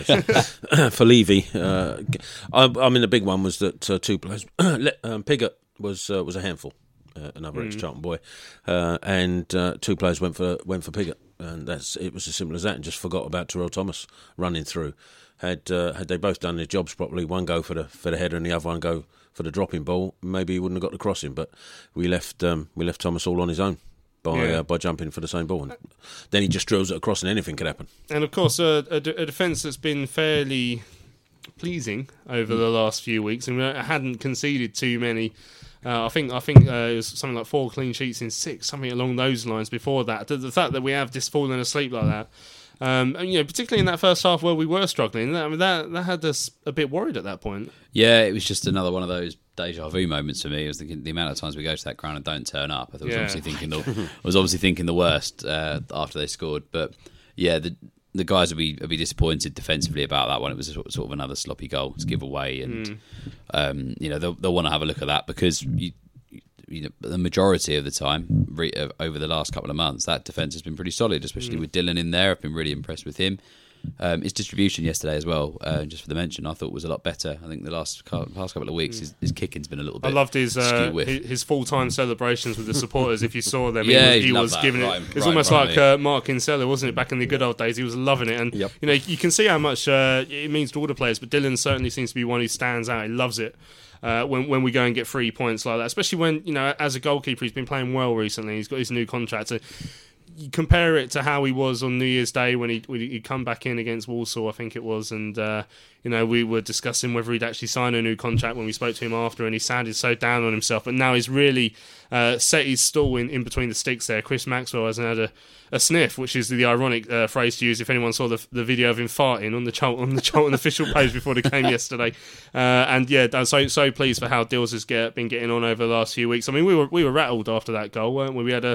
For Levy, uh, I, I mean, the big one was that uh, two players. um, Piggott was uh, was a handful, uh, another Mm. ex-Charlton boy, uh, and uh, two players went for went for Piggott, and that's it was as simple as that, and just forgot about Terrell Thomas running through. Had uh, had they both done their jobs properly, one go for the for the header and the other one go for the dropping ball, maybe he wouldn't have got the crossing. But we left um, we left Thomas all on his own by Yeah. uh, by jumping for the same ball, and then he just drills it across, and anything could happen. And of course, uh, a, a defence that's been fairly pleasing over the last few weeks, and we hadn't conceded too many. Uh, I think I think uh, it was something like four clean sheets in six, something along those lines. Before that, the, the fact that we have just fallen asleep like that. Um, and, you know, particularly in that first half where we were struggling, that, I mean, that that had us a bit worried at that point. Yeah, it was just another one of those deja vu moments for me. I was thinking the amount of times we go to that ground and don't turn up. I was Yeah. obviously thinking the, I was obviously thinking the worst uh, after they scored. But yeah, the the guys would be would be disappointed defensively about that one. It was a sort of, sort of another sloppy goal to give away, and Mm. um, you know they'll they'll want to have a look at that because you. You know, the majority of the time re- uh, over the last couple of months, that defence has been pretty solid, especially Mm. with Dylan in there. I've been really impressed with him. Um, his distribution yesterday as well, uh, just for the mention, I thought was a lot better. I think the last cou- past couple of weeks, his, his kicking's been a little I bit. loved his uh, skew-whiff. his, his full time celebrations with the supporters. If you saw them, Yeah, he was, he he loved was that, giving right- it. It's right almost in front like of uh, Mark Kinsella, wasn't it? Back in the good old days, he was loving it, and Yep. you know you can see how much uh, it means to all the players. But Dylan certainly seems to be one who stands out. He loves it. Uh, when when we go and get three points like that, especially when, you know, as a goalkeeper, he's been playing well recently. He's got his new contract. So you compare it to how he was on New Year's Day when he when he'd come back in against Walsall, I think it was, and uh, you know, we were discussing whether he'd actually sign a new contract when we spoke to him after, and he sounded so down on himself. But now he's really uh, set his stall in, in between the sticks there. Chris Maxwell hasn't had a, a sniff, which is the ironic uh, phrase to use if anyone saw the, the video of him farting on the Charlton, on the Charlton official page before the game yesterday. Uh, and yeah, I'm so so pleased for how Dills has get, been getting on over the last few weeks. I mean, we were we were rattled after that goal, weren't we? We had a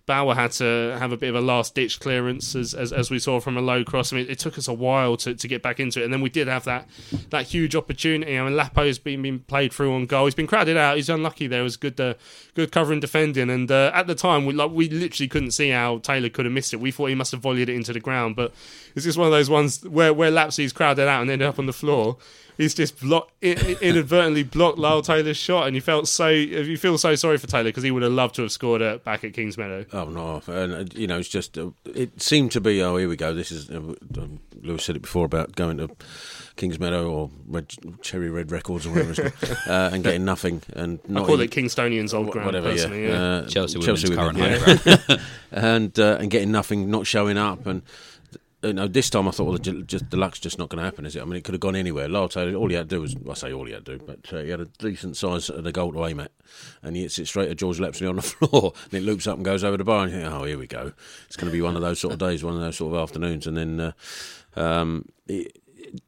Bauer had to have a bit of a last-ditch clearance, as, as as we saw from a low cross. I mean, it took us a while to, to get back into it, and then we did have that that huge opportunity. I mean, Lapo's been been played through on goal. He's been crowded out. He's unlucky. There was good uh, good covering defending, and uh, at the time, we like we literally couldn't see how Taylor could have missed it. We thought he must have volleyed it into the ground, but it's just one of those ones where where Lapsley's crowded out and ended up on the floor. He's just block, inadvertently blocked Lyle Taylor's shot, and you felt so you feel so sorry for Taylor because he would have loved to have scored it back at Kingsmeadow. Oh no, and uh, you know, it's just uh, it seemed to be. Oh, here we go. This is uh, Lewis said it before about going to Kingsmeadow or Red, Cherry Red Records or whatever it's called, uh, and getting nothing. And not I call even, it Kingstonian's old ground, whatever, personally. Yeah, Yeah. Uh, Chelsea, Chelsea Women's Women, current yeah. home ground. and uh, and getting nothing, not showing up, and. You know, this time I thought, well, the, just the luck's just not going to happen, is it? I mean, it could have gone anywhere. Lyle Taylor, all he had to do was, well, I say all he had to do, but uh, he had a decent size of the goal to aim at, and he hits it straight at George Lapsley on the floor, and it loops up and goes over the bar, and you think, oh, here we go. It's going to be one of those sort of days, one of those sort of afternoons, and then uh, um, it, it,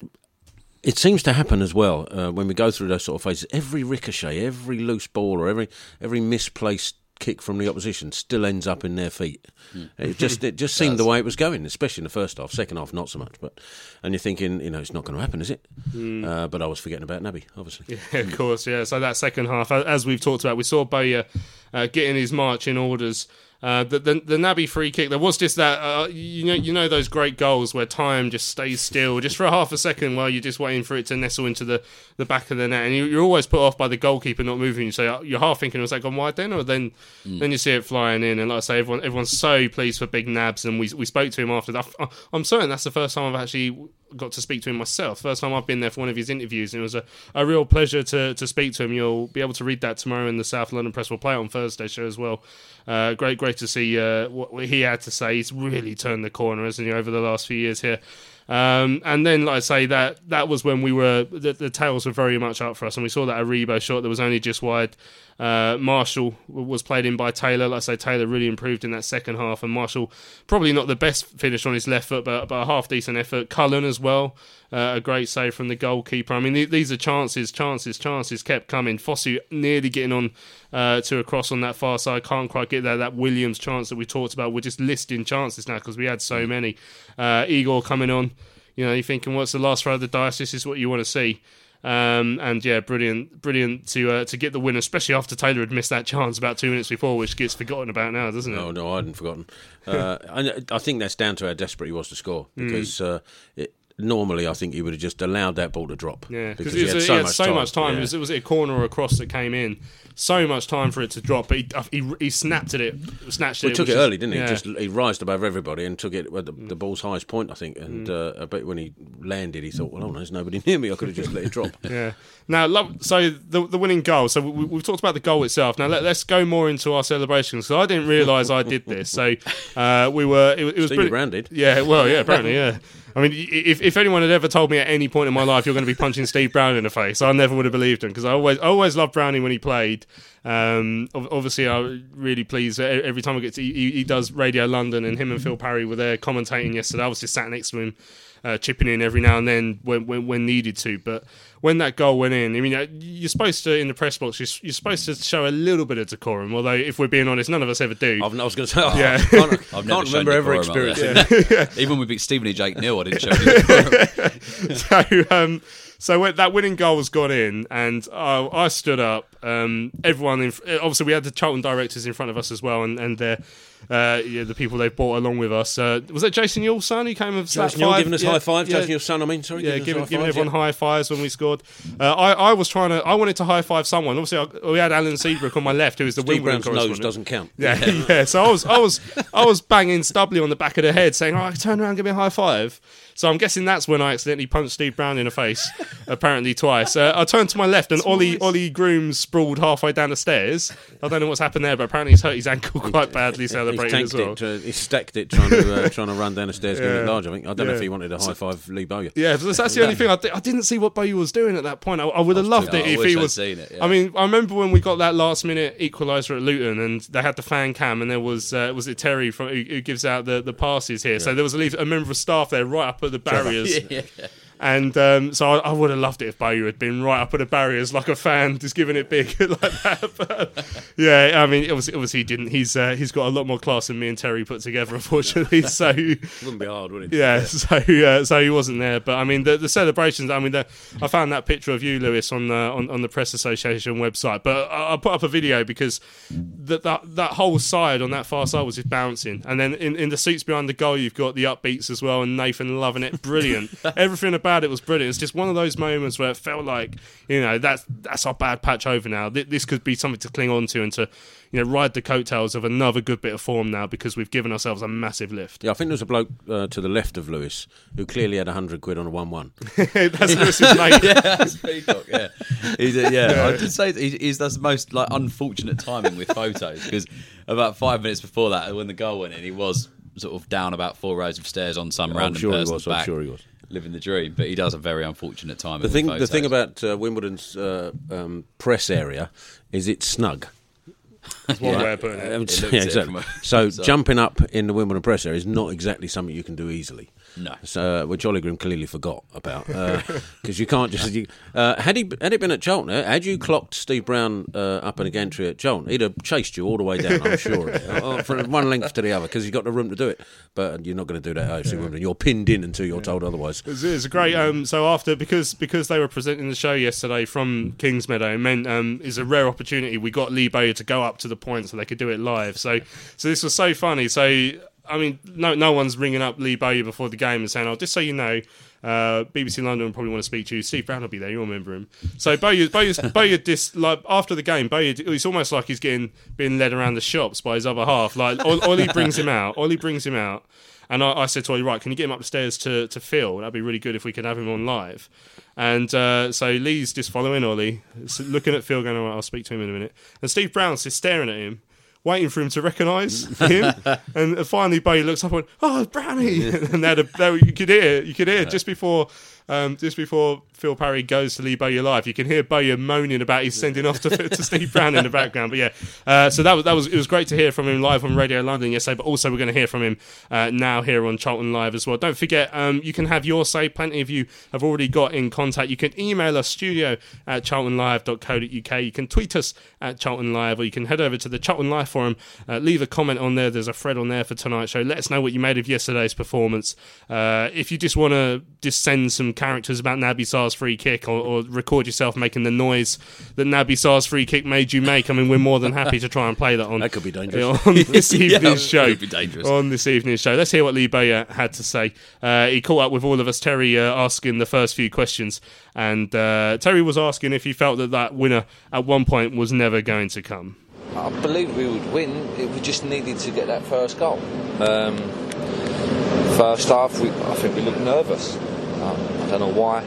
it seems to happen as well uh, when we go through those sort of phases. Every ricochet, every loose ball, or every every misplaced kick from the opposition still ends up in their feet. Mm. It just it just seemed the way it was going, especially in the first half. Second half, not so much. But and you're thinking, you know, it's not going to happen, is it? Mm. Uh, but I was forgetting about Naby, obviously. Yeah, of course. Yeah. So that second half, as we've talked about, we saw Bowyer uh, getting his marching orders. Uh, the, the the Naby free kick, there was just that uh, you know you know those great goals where time just stays still just for a half a second while you're just waiting for it to nestle into the, the back of the net, and you, you're always put off by the goalkeeper not moving. You say you're half thinking, was that gone wide then, or then mm. then you see it flying in, and like I say, everyone everyone's so pleased for Big Nabs, and we we spoke to him after that. I'm certain that's the first time I've actually got to speak to him myself. First time I've been there for one of his interviews, and it was a, a real pleasure to to speak to him. You'll be able to read that tomorrow in the South London Press. We'll play it on Thursday's show as well. Uh, great, great to see uh, what he had to say. He's really turned the corner, hasn't he, over the last few years here. Um, and then, like I say, that that was when we were the, the tails were very much up for us, and we saw that Aribo shot that was only just wide. Uh, Marshall was played in by Taylor. Like I say, Taylor really improved in that second half, and Marshall probably not the best finish on his left foot, but, but a half decent effort. Cullen as well, uh, a great save from the goalkeeper. I mean, th- these are chances, chances, chances kept coming. Fosu nearly getting on uh, to a cross on that far side, can't quite get there. That Williams chance that we talked about, we're just listing chances now because we had so many. Uh, Igor coming on, you know, you're thinking, what's the last throw of the dice? This is what you want to see. Um, and yeah, brilliant, brilliant to uh, to get the win, especially after Taylor had missed that chance about two minutes before, which gets forgotten about now, doesn't it? No, no, I hadn't forgotten. Uh, I, I think that's down to how desperate he was to score, because mm. uh, it, normally I think he would have just allowed that ball to drop. Yeah, because he, he had so, he had much, so time. much time. Yeah. It, was, it was a corner or a cross that came in. So much time for it to drop, but he he, he snapped at it, snatched well, it. He took it is, early, didn't he? Yeah. Just he rised above everybody and took it at the, the ball's highest point, I think. And Mm. uh, I bet when he landed, he thought, "Well, oh, there's nobody near me. I could have just let it drop." Yeah. Now, love, so the the winning goal. So we, we've talked about the goal itself. Now let, let's go more into our celebrations. So I didn't realise I did this. So uh, we were. It, it was Stevie pretty, Brown did. Yeah. Well, yeah. Apparently, yeah. I mean, if if anyone had ever told me at any point in my life you're going to be punching Steve Brown in the face, I never would have believed him, because I always I always loved Brownie when he played. Um, obviously, I'm really pleased every time I get to. He, he does Radio London, and him and Phil Parry were there commentating yesterday. I was just sat next to him, uh, chipping in every now and then when, when when needed to. But when that goal went in, I mean, you're supposed to, in the press box, you're, you're supposed to show a little bit of decorum. Although, if we're being honest, none of us ever do. I've, I was going to say, oh, Yeah. I can't, I've can't never shown remember ever decorum like experiencing that. Even with Big Stephen and Jake Neal, I didn't show any decorum. so, um, so when that winning goal was gone in, and uh, I stood up. Um, everyone, in, obviously, we had the Charlton directors in front of us as well, and and their, uh, yeah, the people they brought along with us. Uh, was that Jason Yule's son? He came of Jason Yule giving us yeah, high fives. yeah. Jason Yule's son, I mean, sorry. Yeah, giving, giving, us high giving fives, everyone yeah. high fives when we scored. Uh, I, I was trying to. I wanted to high five someone. Obviously, I, we had Alan Seabrook on my left, who was the Steve Wimbledon Brown's nose correspondent. doesn't count. Yeah, yeah. So I was, I was, I was banging Stubley on the back of the head, saying, "Oh, turn around, give me a high five." So I'm guessing that's when I accidentally punched Steve Brown in the face, apparently twice. Uh, I turned to my left, and Ollie nice. Ollie Groom sprawled halfway down the stairs. I don't know what's happened there, but apparently he's hurt his ankle quite badly celebrating He's as well. It, to, he stacked it trying to uh, trying to run down the stairs, getting Yeah. it large. I think. I don't know Yeah. if he wanted a high five Lee Bowyer. Yeah, but that's the only thing. I, di- I didn't see what Bowyer was doing at that point. I, I would have loved Oh, it I if wish he I'd was. seen it, yeah. I mean, I remember when we got that last minute equaliser at Luton, and they had the fan cam, and there was uh, was it Terry from who, who gives out the, the passes here. So there was at least a member of staff there right up at the barriers. yeah. And um, so I, I would have loved it if Bowyer had been right up at the barriers like a fan, just giving it big like that. But, yeah, I mean, obviously, obviously he didn't. He's uh, he's got a lot more class than me and Terry put together, unfortunately. So wouldn't be hard, would it? Yeah, so uh, so he wasn't there. But I mean, the, the celebrations. I mean, the, I found that picture of you, Lewis, on the on, on the Press Association website. But I, I put up a video because that that that whole side on that far side was just bouncing, and then in, in the seats behind the goal, you've got the upbeats as well, and Nathan loving it, brilliant. Everything about it was brilliant. It's just one of those moments where it felt like, you know, that's that's our bad patch over now. This could be something to cling on to and to, you know, ride the coattails of another good bit of form now, because we've given ourselves a massive lift. Yeah, I think there was a bloke uh, to the left of Lewis who clearly had a hundred quid on a one-one. That's Lewis's mate. Yeah, that's Peacock. Yeah, he's a, yeah. yeah. I did say that he's, he's that's the most like unfortunate timing with photos, because about five minutes before that, when the goal went in, he was sort of down about four rows of stairs on some I'm random sure person's he was, back. I'm sure he was. Living the dream, but he does a very unfortunate timing. The thing, with the photos. thing about uh, Wimbledon's uh, um, press area is it's snug. That's one way of putting it. Um, It looks yeah, it exactly. from a- So so- jumping up in the Wimbledon press area is not exactly something you can do easily. No. So, uh, which Ollie Grimm clearly forgot about, because you can't just. You, uh, had he had it been at Charlton, uh, had you clocked Steve Brown uh, up in a gantry at Charlton, he'd have chased you all the way down. I'm sure, of it. Uh, from one length to the other, because he's got the room to do it. But you're not going to do that at A F C Wimbledon. You're pinned in until you're told otherwise. It's, it's a great. Um, so after because because they were presenting the show yesterday from Kingsmeadow, it meant um, it's a rare opportunity. We got Lee Bowyer to go up to the point so they could do it live. So so this was so funny. So. I mean, no, no one's ringing up Lee Bowyer before the game and saying, "Oh, just so you know, uh, B B C London will probably want to speak to you. Steve Brown will be there. You'll remember him." So Bowyer, Bowyer, Bowyer, dis, like after the game, Bowyer, it's almost like he's getting being led around the shops by his other half. Like Ollie brings him out. Ollie brings him out, and I, I said to Ollie, "Right, can you get him upstairs to to Phil? That'd be really good if we could have him on live." And uh, so Lee's just following Ollie, looking at Phil, going, "All right, I'll speak to him in a minute." And Steve Brown's just staring at him, waiting for him to recognise him, and finally Bowyer looks up and went, "Oh, Brownie!" And that, that you could hear, you could hear just before, um, just before Phil Parry goes to Lee Bowyer live, you can hear Bowyer moaning about he's sending off to, to Steve Brown in the background. But yeah, uh, so that was that was it was great to hear from him live on Radio London yesterday, but also we're going to hear from him uh, now here on Charlton Live as well. Don't forget, um, you can have your say. Plenty of you have already got in contact. You can email us studio at charlton live dot co dot uk. You can tweet us at Charlton Live, or you can head over to the Charlton Live forum, uh, leave a comment on there. There's a thread on there for tonight's show. Let us know what you made of yesterday's performance. Uh, if you just want to just send some characters about Naby Sarr's free kick, or, or record yourself making the noise that Naby Sarr's free kick made you make, I mean, we're more than happy to try and play that on. That could be dangerous. On this evening's Yeah, show. it could be dangerous. On this evening's show. Let's hear what Lee Bowyer had to say. Uh, he caught up with all of us, Terry, uh, asking the first few questions. And uh, Terry was asking if he felt that that winner at one point was never going to come. I believed we would win. It, we just needed to get that first goal. Um, first half, we, I think we looked nervous. Um, I don't know why.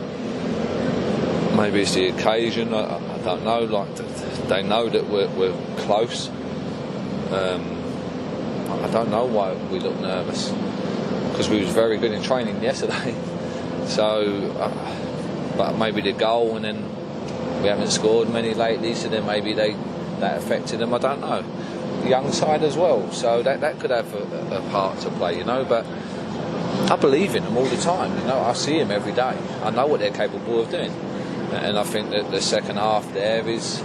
Maybe it's the occasion. I, I don't know. Like they know that we're, we're close. Um, I don't know why we look nervous, because we was very good in training yesterday. So, uh, but maybe the goal, and then we haven't scored many lately. So then maybe they that affected them. I don't know. The young side as well. So that that could have a, a part to play, you know. But I believe in them all the time. You know, I see them every day. I know what they're capable of doing. And I think that the second half there is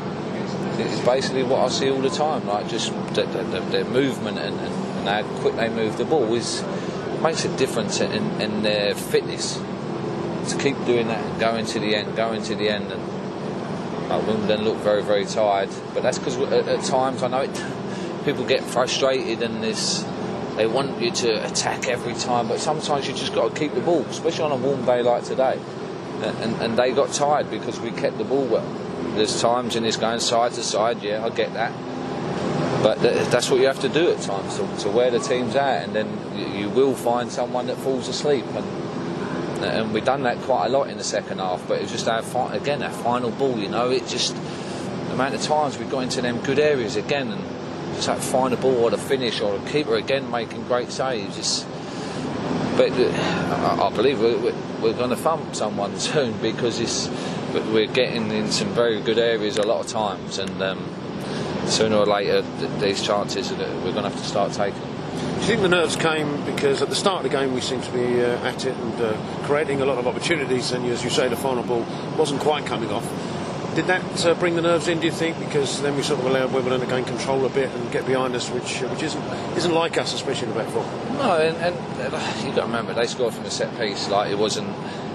is basically what I see all the time. Like just the, the, their movement and, and, and how quick they move the ball is makes a difference in, in their fitness. To keep doing that and going to the end, going to the end, and uh, Wimbledon look very, very tired. But that's because at, at times I know it. People get frustrated and this. They want you to attack every time, but sometimes you just got to keep the ball, especially on a warm day like today. And, and they got tired because we kept the ball well. There's times in this going side to side, yeah, I get that. But th- that's what you have to do at times, to, to where the team's at, and then you, you will find someone that falls asleep. And, and we've done that quite a lot in the second half, but it's just our, fi- again, our final ball, you know, it just, the amount of times we got into them good areas again, and just that final ball or the finish or the keeper again making great saves. It's, But uh, I believe we're, we're going to thump someone soon, because it's, we're getting in some very good areas a lot of times, and um, sooner or later th- these chances that we're going to have to start taking. Do you think the nerves came because at the start of the game we seemed to be uh, at it and uh, creating a lot of opportunities, and as you say, the final ball wasn't quite coming off? Did that uh, bring the nerves in, do you think? Because then we sort of allowed Wimbledon to gain control a bit and get behind us, which uh, which isn't isn't like us, especially in the back four. No, and, and uh, you've got to remember, they scored from a set piece. Like, it wasn't...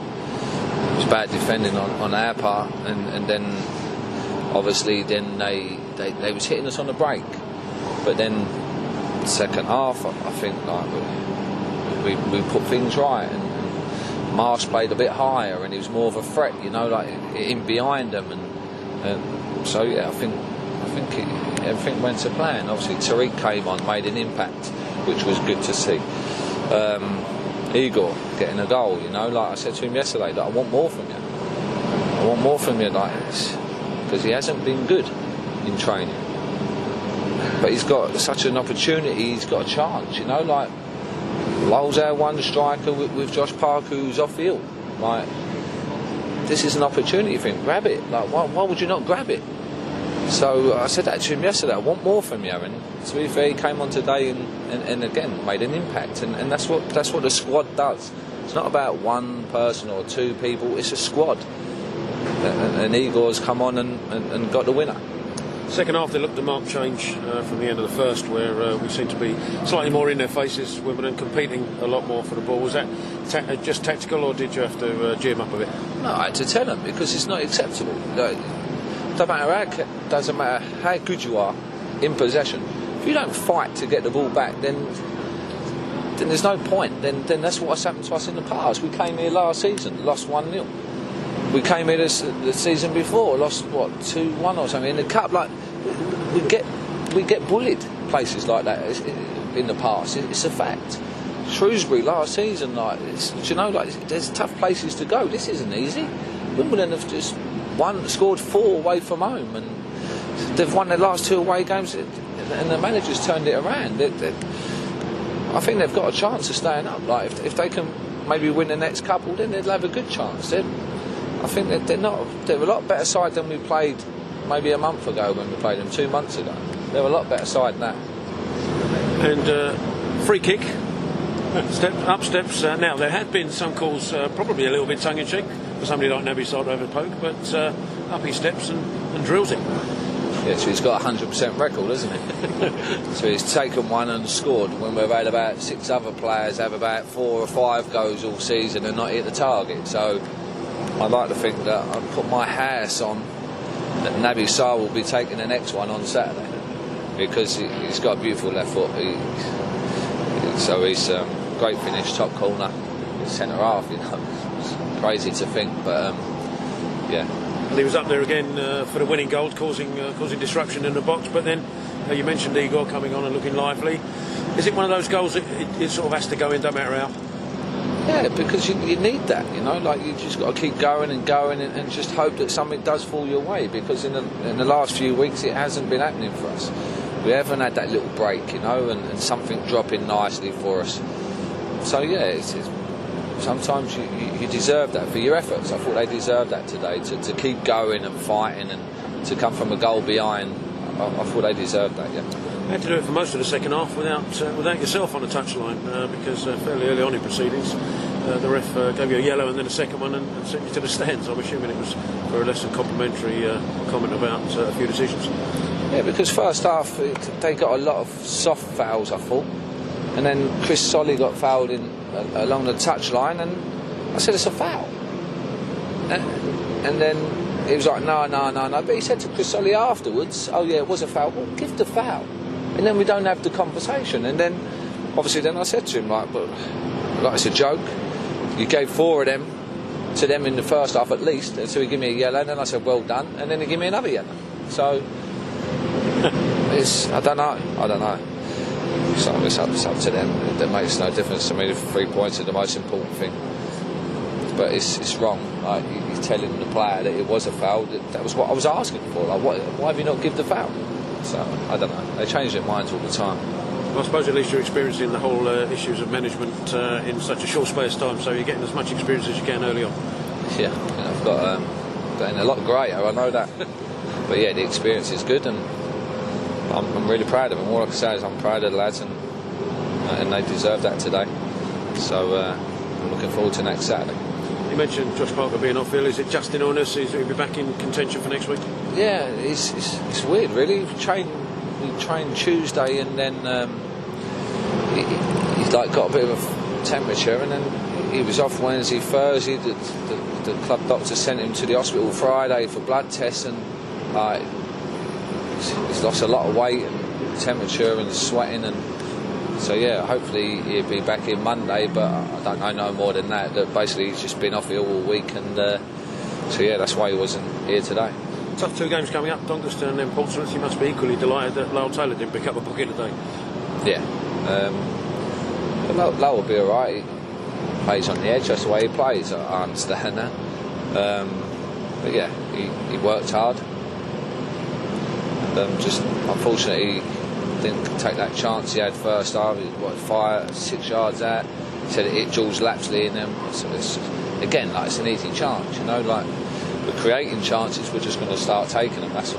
It was bad defending on, on our part, and, and then obviously then they, they they was hitting us on the break. But then second half, I, I think like we, we we put things right, and, and Marsh played a bit higher, and he was more of a threat, you know, like in behind them, and, and so yeah, I think I think it, everything went to plan. Obviously, Tariq came on, made an impact, which was good to see. Um, Igor getting a goal, you know, like I said to him yesterday, that I want more from you. I want more from you, like this, because he hasn't been good in training. But he's got such an opportunity, he's got a chance, you know, like Lyle's our one striker with, with Josh Park, who's off the field. Like, this is an opportunity for him, grab it. Like, why, why would you not grab it? So I said that to him yesterday, I want more from you, and to be fair, he came on today and, and, and again made an impact, and, and that's what that's what the squad does. It's not about one person or two people, it's a squad. And, and Igor's come on and, and, and got the winner. Second half, they looked a marked change uh, from the end of the first, where uh, we seemed to be slightly more in their faces, Wimbledon competing a lot more for the ball. Was that ta- just tactical, or did you have to uh, gee them up a bit? No, I had to tell them, because it's not acceptable. Like, doesn't matter how, doesn't matter how good you are in possession. If you don't fight to get the ball back, then then there's no point. Then then that's what's happened to us in the past. We came here last season, lost one nil. We came here this, the season before, lost what two one or something in the cup. Like, we get we get bullied places like that in the past. It's a fact. Shrewsbury last season, like, it's, you know, like, there's tough places to go. This isn't easy. Wimbledon have just won, scored four away from home, and they've won their last two away games, and the manager's turned it around. They, they, I think they've got a chance of staying up. Like, if, if they can maybe win the next couple, then they'll have a good chance. They're, I think that they're not. They're a lot better side than we played maybe a month ago when we played them, two months ago. They're a lot better side than that. And uh, free kick, step up steps. Uh, now there had been some calls, uh, probably a little bit tongue-in-cheek for somebody like Naby Sarr over the poke, but uh, up he steps and, and drills it. Yeah, so he's got a hundred percent record, hasn't he? So he's taken one and scored when we've had about six other players have about four or five goals all season and not hit the target. So I'd like to think that I'd put my house on that Naby Sarr will be taking the next one on Saturday, because he, he's got a beautiful left foot. He, so he's um, great finish, top corner, centre half. You know, it's crazy to think, but um, yeah. And he was up there again uh, for the winning goal, causing uh, causing disruption in the box. But then uh, you mentioned Igor coming on and looking lively. Is it one of those goals that it, it sort of has to go in, no matter how? Yeah, because you, you need that, you know, like, you just got to keep going and going and, and just hope that something does fall your way, because in the, in the last few weeks it hasn't been happening for us. We haven't had that little break, you know, and, and something dropping nicely for us. So yeah, it's, it's, sometimes you, you, you deserve that for your efforts. I thought they deserved that today, to, to keep going and fighting and to come from a goal behind. I, I thought they deserved that, yeah. You had to do it for most of the second half without uh, without yourself on the touchline, uh, because uh, fairly early on in proceedings uh, the ref uh, gave you a yellow and then a second one and, and sent you to the stands. I'm assuming it was for a less than complimentary uh, comment about uh, a few decisions. Yeah, because first half it, they got a lot of soft fouls, I thought, and then Chris Solly got fouled in uh, along the touchline, and I said it's a foul, and, and then he was like no no no no, but he said to Chris Solly afterwards, oh yeah, it was a foul. Well, give the foul. And then we don't have the conversation. And then, obviously, then I said to him, like, but, like, it's a joke. You gave four of them to them in the first half at least, and so he gave me a yellow, and then I said, well done, and then he gave me another yellow. So, it's, I don't know, I don't know. So it's up, it's up to them. It makes no difference to me. The three points are the most important thing. But it's it's wrong. Like, he's telling the player that it was a foul. That was what I was asking for. Like, what, why have you not given the foul? So, I don't know. They change their minds all the time. Well, I suppose at least you're experiencing the whole uh, issues of management uh, in such a short space of time, so you're getting as much experience as you can early on. Yeah, you know, I've got um, getting a lot greater, I know that. But yeah, the experience is good, and I'm, I'm really proud of them. All I can say is I'm proud of the lads, and, and and they deserve that today. So uh, I'm looking forward to next Saturday. You mentioned Josh Parker being off ill. Is it just an illness? Is he be back in contention for next week? Yeah, it's it's, it's weird, really. We trained we trained Tuesday, and then um, he, he's like got a bit of a temperature, and then he was off Wednesday, Thursday. The, the, the club doctor sent him to the hospital Friday for blood tests, and like he's, he's lost a lot of weight and temperature and sweating, and so yeah, hopefully he'll be back in Monday, but I don't know no more than that. That basically he's just been off ill all week, and uh, so yeah, that's why he wasn't here today. Tough two games coming up, Doncaster and then Portsmouth. You must be equally delighted that Lowell Taylor didn't pick up a bucket today. Yeah, um, but Lowell, Lowell will be all right. He plays on the edge, that's the way he plays. I, I understand that. Um, but yeah, he, he worked hard, and um, just unfortunately didn't take that chance he had first half. He what fire six yards out. He said it hit George Lapsley, and then so it's, again, like it's an easy chance, you know, like we're creating chances, we're just going to start taking them. That's all.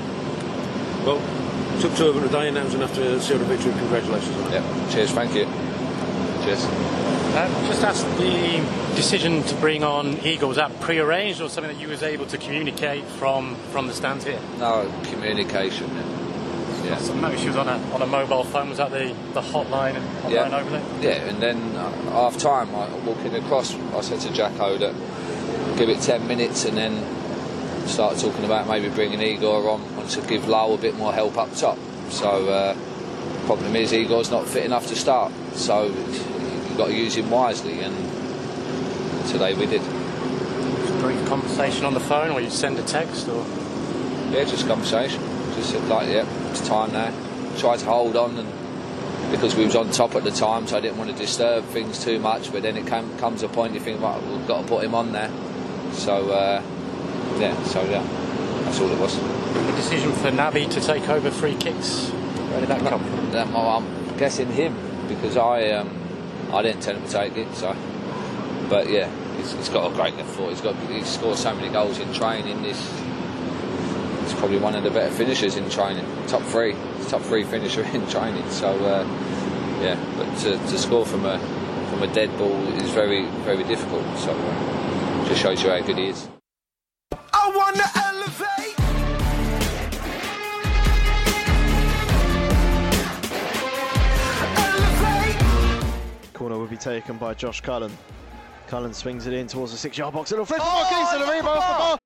Well, took two of them today, and that was enough to seal the victory. Congratulations on that. Yeah, cheers, thank you. Cheers. Uh, just ask the decision to bring on Igor, was that pre-arranged or something that you was able to communicate from from the stands here? No, communication. Yeah. So I noticed she was on a on a mobile phone. Was that the, the hotline hotline yeah. over there? Yeah, and then uh, half time, I walking across, I said to Jacko that give it ten minutes, and then start talking about maybe bringing Igor on, on to give Lowell a bit more help up top. So uh, problem is Igor's not fit enough to start, so you've got to use him wisely, and today we did. Just a brief conversation on the phone, or you send a text, or yeah, just conversation. Just said like, yeah, it's time now. Tried to hold on, and because we was on top at the time, so I didn't want to disturb things too much. But then it came, comes a point you think, right, we've got to put him on there. So uh, yeah, so yeah, that's all it was. The decision for Naby to take over free kicks, where did that come from? That, I'm guessing him, because I um, I didn't tell him to take it. So, but yeah, he's, he's got a great left foot. He's got he's scored so many goals in training. This he's probably one of the better finishers in training. Top three, top three finisher in training. So uh, yeah, but to, to score from a from a dead ball is very very difficult. So uh, just shows you how good he is. I wanna elevate. Elevate. Corner will be taken by Josh Cullen. Cullen swings it in towards the six-yard box. It'll flip for Marquise and a rebound off the bar.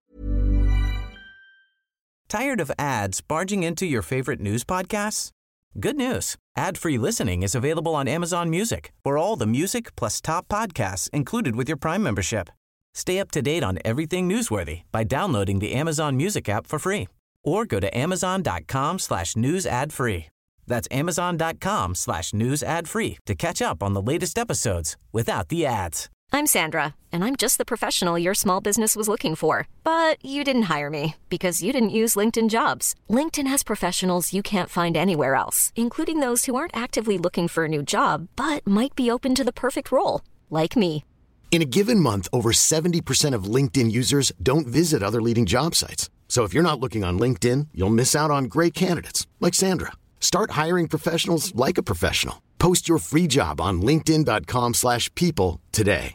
Tired of ads barging into your favorite news podcasts? Good news. Ad-free listening is available on Amazon Music for all the music plus top podcasts included with your Prime membership. Stay up to date on everything newsworthy by downloading the Amazon Music app for free or go to amazon.com slash news ad free. That's amazon.com slash news ad free to catch up on the latest episodes without the ads. I'm Sandra, and I'm just the professional your small business was looking for. But you didn't hire me because you didn't use LinkedIn Jobs. LinkedIn has professionals you can't find anywhere else, including those who aren't actively looking for a new job, but might be open to the perfect role, like me. In a given month, over seventy percent of LinkedIn users don't visit other leading job sites. So if you're not looking on LinkedIn, you'll miss out on great candidates like Sandra. Start hiring professionals like a professional. Post your free job on linkedin.com slash people today.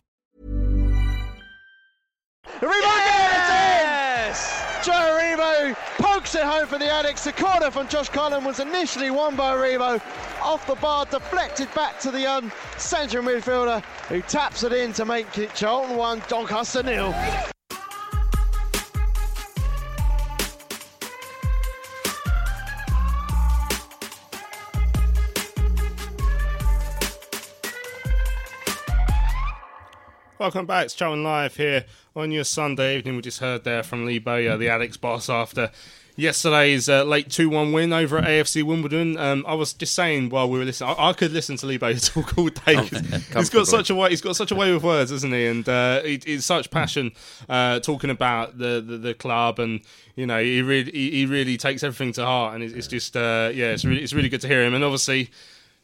The rebound, yes! Joe Aribo pokes it home for the Addicts. The corner from Josh Cullen was initially won by Aribo. Off the bar, deflected back to the young central midfielder, who taps it in to make it Charlton one, Doncaster nil. Welcome back, it's Charlton Live here on your Sunday evening. We just heard there from Lee Bowyer, the Addicts boss, after yesterday's uh, late two one win over at A F C Wimbledon. Um, I was just saying while we were listening, I, I could listen to Lee Bowyer talk all day. he's got such a way. He's got such a way with words, hasn't he? And uh, he, he's such passion uh, talking about the, the, the club, and you know, he really he, he really takes everything to heart. And it's, it's just uh, yeah, it's really it's really good to hear him. And obviously,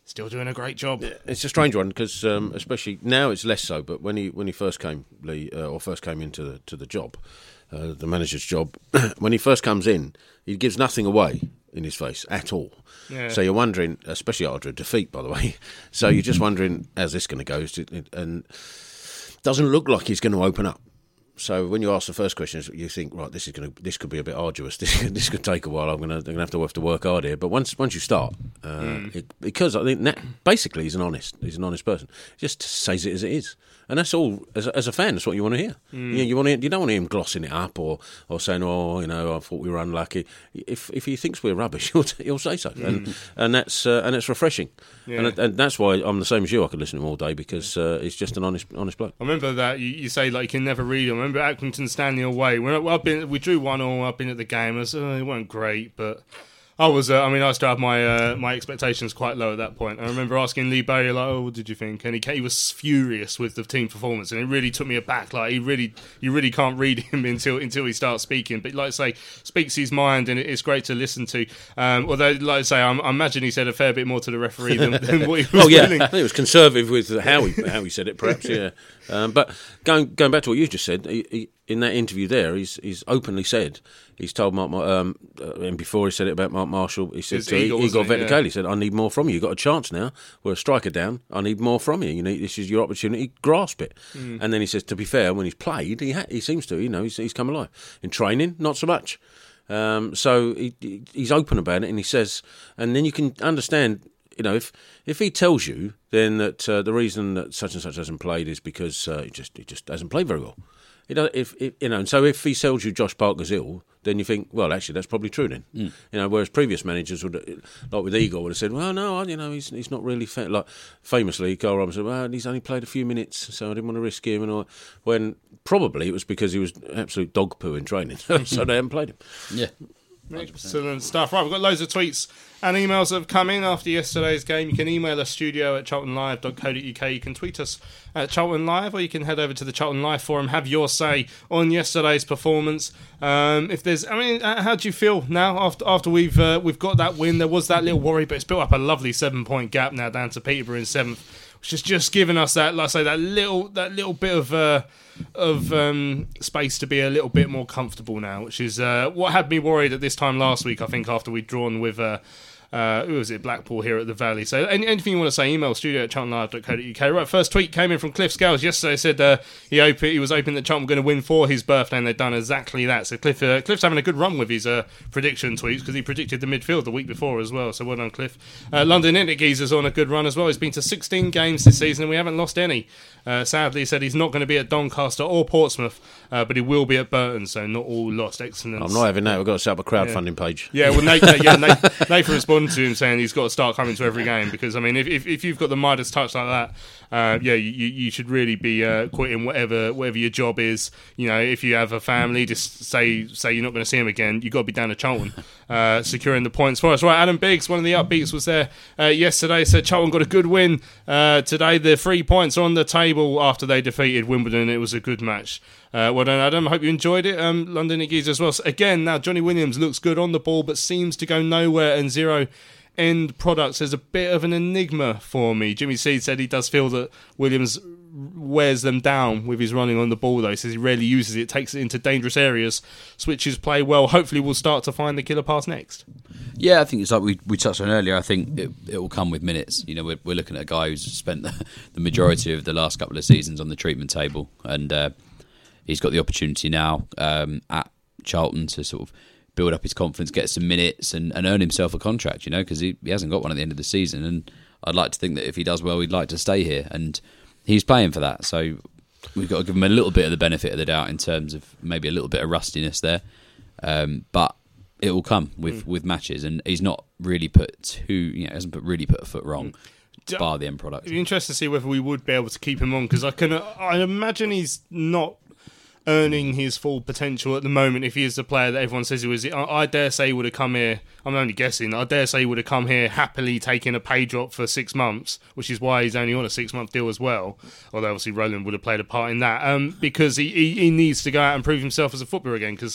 still doing a great job. It's a strange one because, um, especially now, it's less so. But when he when he first came, Lee, uh, or first came into the to the job, uh, the manager's job, when he first comes in, he gives nothing away in his face at all. Yeah. So you're wondering, especially after a defeat, by the way. So you're just wondering, how's this going to go? And doesn't look like he's going to open up. So when you ask the first question, you think, right, this is going to, this could be a bit arduous. This, this could take a while. I'm going to, I'm going to have to have to work hard here. But once, once you start, uh, mm. it, because I think that basically he's an honest, he's an honest person. He just says it as it is, and that's all. As a, as a fan, that's what you want to hear. Mm. You, you want to, you don't want to hear him glossing it up or, or saying, oh, you know, I thought we were unlucky. If if he thinks we're rubbish, he'll, he'll say so, mm. and and that's uh, and it's refreshing. Yeah. And, and that's why I'm the same as you. I could listen to him all day because uh, he's just an honest, honest bloke. I remember that you, you say like you can never read him. I remember Accrington Stanley away. When I, I've been, we drew one all. I've been at the game. I was, uh, it weren't great, but I was. Uh, I mean, I still had my uh, my expectations quite low at that point. I remember asking Lee Bailey, like, "Oh, what did you think?" And he he was furious with the team performance, and it really took me aback. Like, he really, you really can't read him until until he starts speaking. But like I say, speaks his mind, and it's great to listen to. Um, although, like I say, I, I imagine he said a fair bit more to the referee than, than what he was. Oh yeah, willing. I think it was conservative with how he how he said it, perhaps. Yeah, um, but going going back to what you just said. He, he, in that interview there, he's he's openly said, he's told Mark, um, uh, and before he said it about Mark Marshall, he said to Igor, Igor Vetnikale, yeah. he said, I need more from you. You've got a chance now. We're a striker down. I need more from you. You know, this is your opportunity. Grasp it. Mm. And then he says, to be fair, when he's played, he ha- he seems to, you know, he's, he's come alive. In training, not so much. Um, so he, he's open about it, and he says, and then you can understand, you know, if if he tells you then that uh, the reason that such and such hasn't played is because uh, he just he just hasn't played very well. You know, if, if you know, and so if he tells you Josh Parker's ill, then you think, well, actually, that's probably true then. Mm. You know, whereas previous managers would, like with Igor, would have said, well, no, you know, he's he's not really fa-. Like famously, Carl Robinson said, well, he's only played a few minutes, so I didn't want to risk him, and all. When probably it was because he was absolute dog poo in training, so they haven't played him. Yeah. Excellent stuff. Right, we've got loads of tweets and emails that have come in after yesterday's game. You can email us studio at charlton live dot co dot uk. You can tweet us at Charlton Live, or you can head over to the Charlton Live forum, have your say on yesterday's performance. Um, if there's, I mean, how do you feel now after after we've uh, we've got that win? There was that little worry, but it's built up a lovely seven point gap now down to Peterborough in seventh. Which has just given us that, like I say, that little that little bit of uh, of um, space to be a little bit more comfortable now, which is uh, what had me worried at this time last week. I think after we'd drawn with uh, uh, who was it, Blackpool here at the Valley. So any, anything you want to say, email studio at charlton live dot co dot uk. Right, first tweet came in from Cliff Scales yesterday. Said uh, he op- he was hoping that Charlton were going to win for his birthday, and they've done exactly that. So Cliff uh, Cliff's having a good run with his uh, prediction tweets because he predicted the midfield the week before as well. So well done, Cliff. Uh, London Intergeezer's on a good run as well. He's been to sixteen games this season, and we haven't lost any. Uh, sadly, he said he's not going to be at Doncaster or Portsmouth, uh, but he will be at Burton, so not all lost. Excellent. I'm not having that. We've got to set up a crowdfunding yeah. page. Yeah, well, Nate, yeah, Nate, Nate responded to him saying he's got to start coming to every game because, I mean, if if, if you've got the Midas touch like that, uh, yeah, you, you should really be uh, quitting whatever whatever your job is. You know, if you have a family, just say say you're not going to see him again. You've got to be down to Charlton, uh, securing the points for us. Right, Adam Biggs, one of the upbeats, was there uh, yesterday. Said Charlton got a good win uh, today. The three points are on the table after they defeated Wimbledon. It was a good match. Uh, well done, Adam. I hope you enjoyed it. Um, London Iggies as well. So again, now Johnny Williams looks good on the ball, but seems to go nowhere, and zero end products is a bit of an enigma for me. Jimmy Seed said he does feel that Williams wears them down with his running on the ball, though. He says he rarely uses it, takes it into dangerous areas, switches play well. Hopefully we'll start to find the killer pass next. Yeah, I think it's like we we touched on earlier. I think it it will come with minutes. You know, we're, we're looking at a guy who's spent the, the majority of the last couple of seasons on the treatment table, and uh, he's got the opportunity now um, at Charlton to sort of build up his confidence, get some minutes, and, and earn himself a contract, you know, because he, he hasn't got one at the end of the season. And I'd like to think that if he does well, he'd like to stay here. And he's playing for that. So we've got to give him a little bit of the benefit of the doubt in terms of maybe a little bit of rustiness there. Um, but it will come with, mm. with matches. And he's not really put too, you know, hasn't put, really put a foot wrong. Mm. Bar the end product. It'd be interesting to see whether we would be able to keep him on, because I can, I imagine he's not earning his full potential at the moment if he is the player that everyone says he was. I, I dare say he would have come here, I'm only guessing, I dare say he would have come here happily taking a pay drop for six months, which is why he's only on a six-month deal as well, although obviously Roland would have played a part in that, um, because he, he, he needs to go out and prove himself as a footballer again, because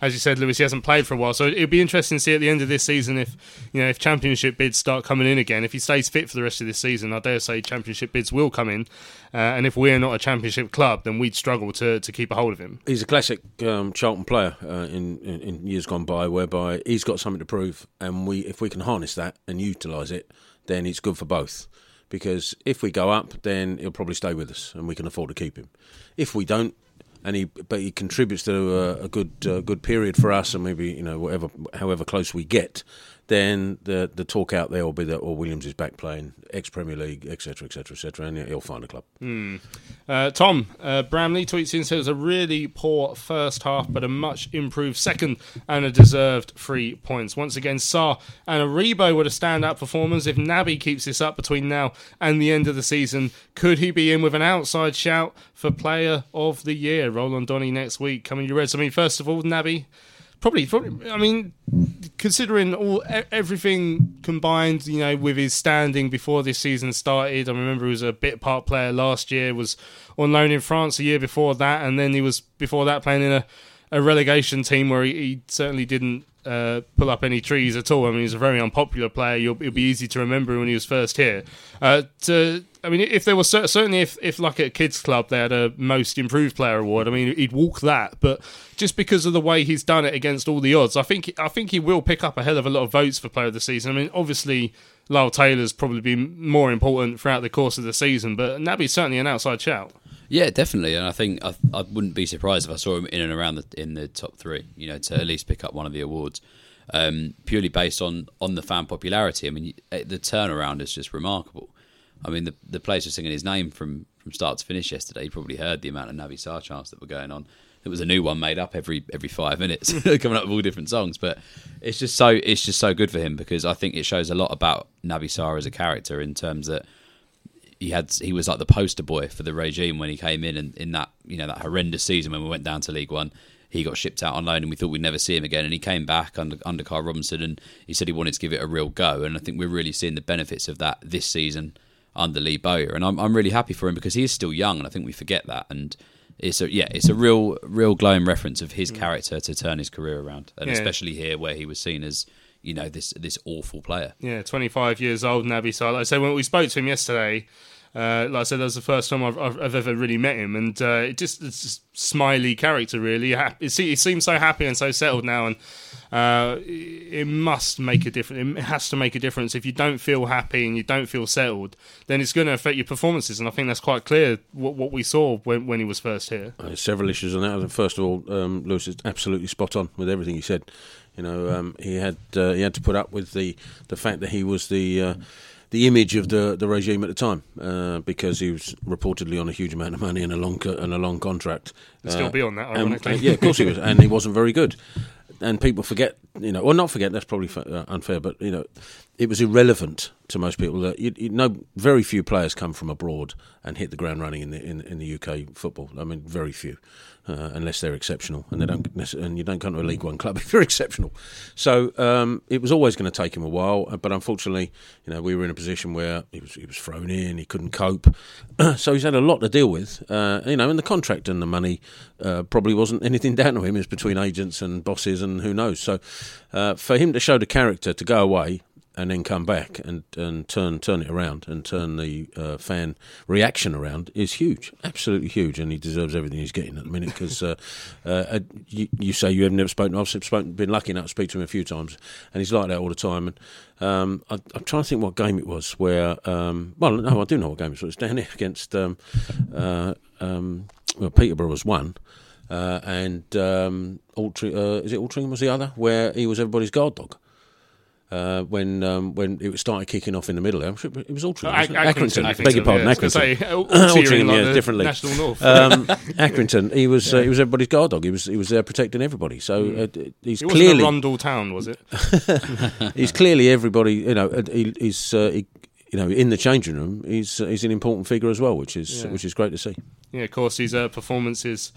as you said, Lewis, he hasn't played for a while. So it'll be interesting to see at the end of this season if, you know, if championship bids start coming in again. If he stays fit for the rest of this season, I dare say championship bids will come in. Uh, and if we're not a championship club, then we'd struggle to, to keep a hold of him. He's a classic um, Charlton player uh, in, in in years gone by, whereby he's got something to prove, and we if we can harness that and utilise it, then it's good for both. Because if we go up, then he'll probably stay with us, and we can afford to keep him. If we don't, and he but he contributes to a, a good uh, good period for us, and maybe, you know, whatever however close we get, then the the talk out there will be that, oh, Williams is back playing ex-Premier League, et cetera, et cetera, et cetera, and he'll find a club. Mm. Uh, Tom uh, Bramley tweets in, says it was a really poor first half, but a much improved second and a deserved three points. Once again, Sarr and Aribo were the standout performers. If Naby keeps this up between now and the end of the season, could he be in with an outside shout for Player of the Year? Roland Donny next week. Coming to Reds. I mean, first of all, Naby, Probably, probably. I mean, considering all everything combined, you know, with his standing before this season started. I remember he was a bit part player last year. Was on loan in France a year before that, and then he was before that playing in a, a relegation team where he, he certainly didn't uh, pull up any trees at all. I mean, he's a very unpopular player. You'll, it'll be easy to remember when he was first here. Uh, to, I mean, if there was certainly if, if like at a kids club they had a most improved player award, I mean, he'd walk that. But just because of the way he's done it against all the odds, I think I think he will pick up a hell of a lot of votes for player of the season. I mean, obviously Lyle Taylor's probably been more important throughout the course of the season, but Naby's certainly an outside shout. Yeah, definitely, and I think I, I wouldn't be surprised if I saw him in and around the, in the top three. You know, to at least pick up one of the awards, um, purely based on, on the fan popularity. I mean, the turnaround is just remarkable. I mean, the the players were singing his name from, from start to finish yesterday. You probably heard the amount of Naby Sarr chants that were going on. There was a new one made up every every five minutes, coming up with all different songs. But it's just so it's just so good for him, because I think it shows a lot about Naby Sarr as a character, in terms that he had he was like the poster boy for the regime when he came in, and in that, you know, that horrendous season when we went down to League One. He got shipped out on loan and we thought we'd never see him again, and he came back under under Carl Robinson, and he said he wanted to give it a real go, and I think we're really seeing the benefits of that this season under Lee Bowyer, and I'm I'm really happy for him, because he is still young, and I think we forget that. And it's a yeah, it's a real real glowing reference of his character to turn his career around, and yeah. especially here where he was seen as, you know, this this awful player. Yeah, twenty-five years old, Naby Sarr. Like I said, when we spoke to him yesterday, uh, like I said, that was the first time I've, I've ever really met him, and uh, it just it's just smiley character, really. He seems so happy and so settled now, and uh, it must make a difference. It has to make a difference. If you don't feel happy and you don't feel settled, then it's going to affect your performances, and I think that's quite clear what, what we saw when, when he was first here. Uh, several issues on that. First of all, um, Lewis is absolutely spot on with everything he said. You know, um, he had uh, he had to put up with the, the fact that he was the uh, the image of the, the regime at the time, uh, because he was reportedly on a huge amount of money and a long co- and a long contract. He'll still uh, be on that, ironically. And, uh, yeah, of course he was, and he wasn't very good. And people forget, you know, or not forget, that's probably uh, unfair, but, you know, it was irrelevant to most people that, you, you know, very few players come from abroad and hit the ground running in the in, in the U K football. I mean, very few, uh, unless they're exceptional, and they don't, and you don't come to a League One club if you're exceptional. So um, it was always going to take him a while, but unfortunately, you know, we were in a position where he was he was thrown in, he couldn't cope, so he's had a lot to deal with. Uh, you know, and the contract and the money uh, probably wasn't anything down to him. It's between agents and bosses and who knows. So uh, for him to show the character to go away and then come back and, and turn turn it around and turn the uh, fan reaction around is huge, absolutely huge, and he deserves everything he's getting at the minute, because uh, uh, you, you say you have never spoken to him. I've spoken, been lucky enough to speak to him a few times, and he's like that all the time. And um, I, I'm trying to think what game it was where, um, well, no, I do know what game it was. It's down here against, um, uh, um, well, Peterborough was one. Uh, and um, Altring, uh, is it Altrincham was the other, where he was everybody's guard dog. Uh, when um, when it started kicking off in the middle there, sure it was Altrincham. Uh, Accrington, Accrington, beg your pardon, yeah, Accrington. Altrincham, yeah, like differently. National North. um, Accrington, he was yeah. uh, he was everybody's guard dog. He was he was there protecting everybody. So mm. uh, he's it clearly wasn't a Rundle town, was it? He's clearly everybody. You know, he, he's uh, he, you know, in the changing room, he's uh, he's an important figure as well, which is yeah. which is great to see. Yeah, of course, his uh, performances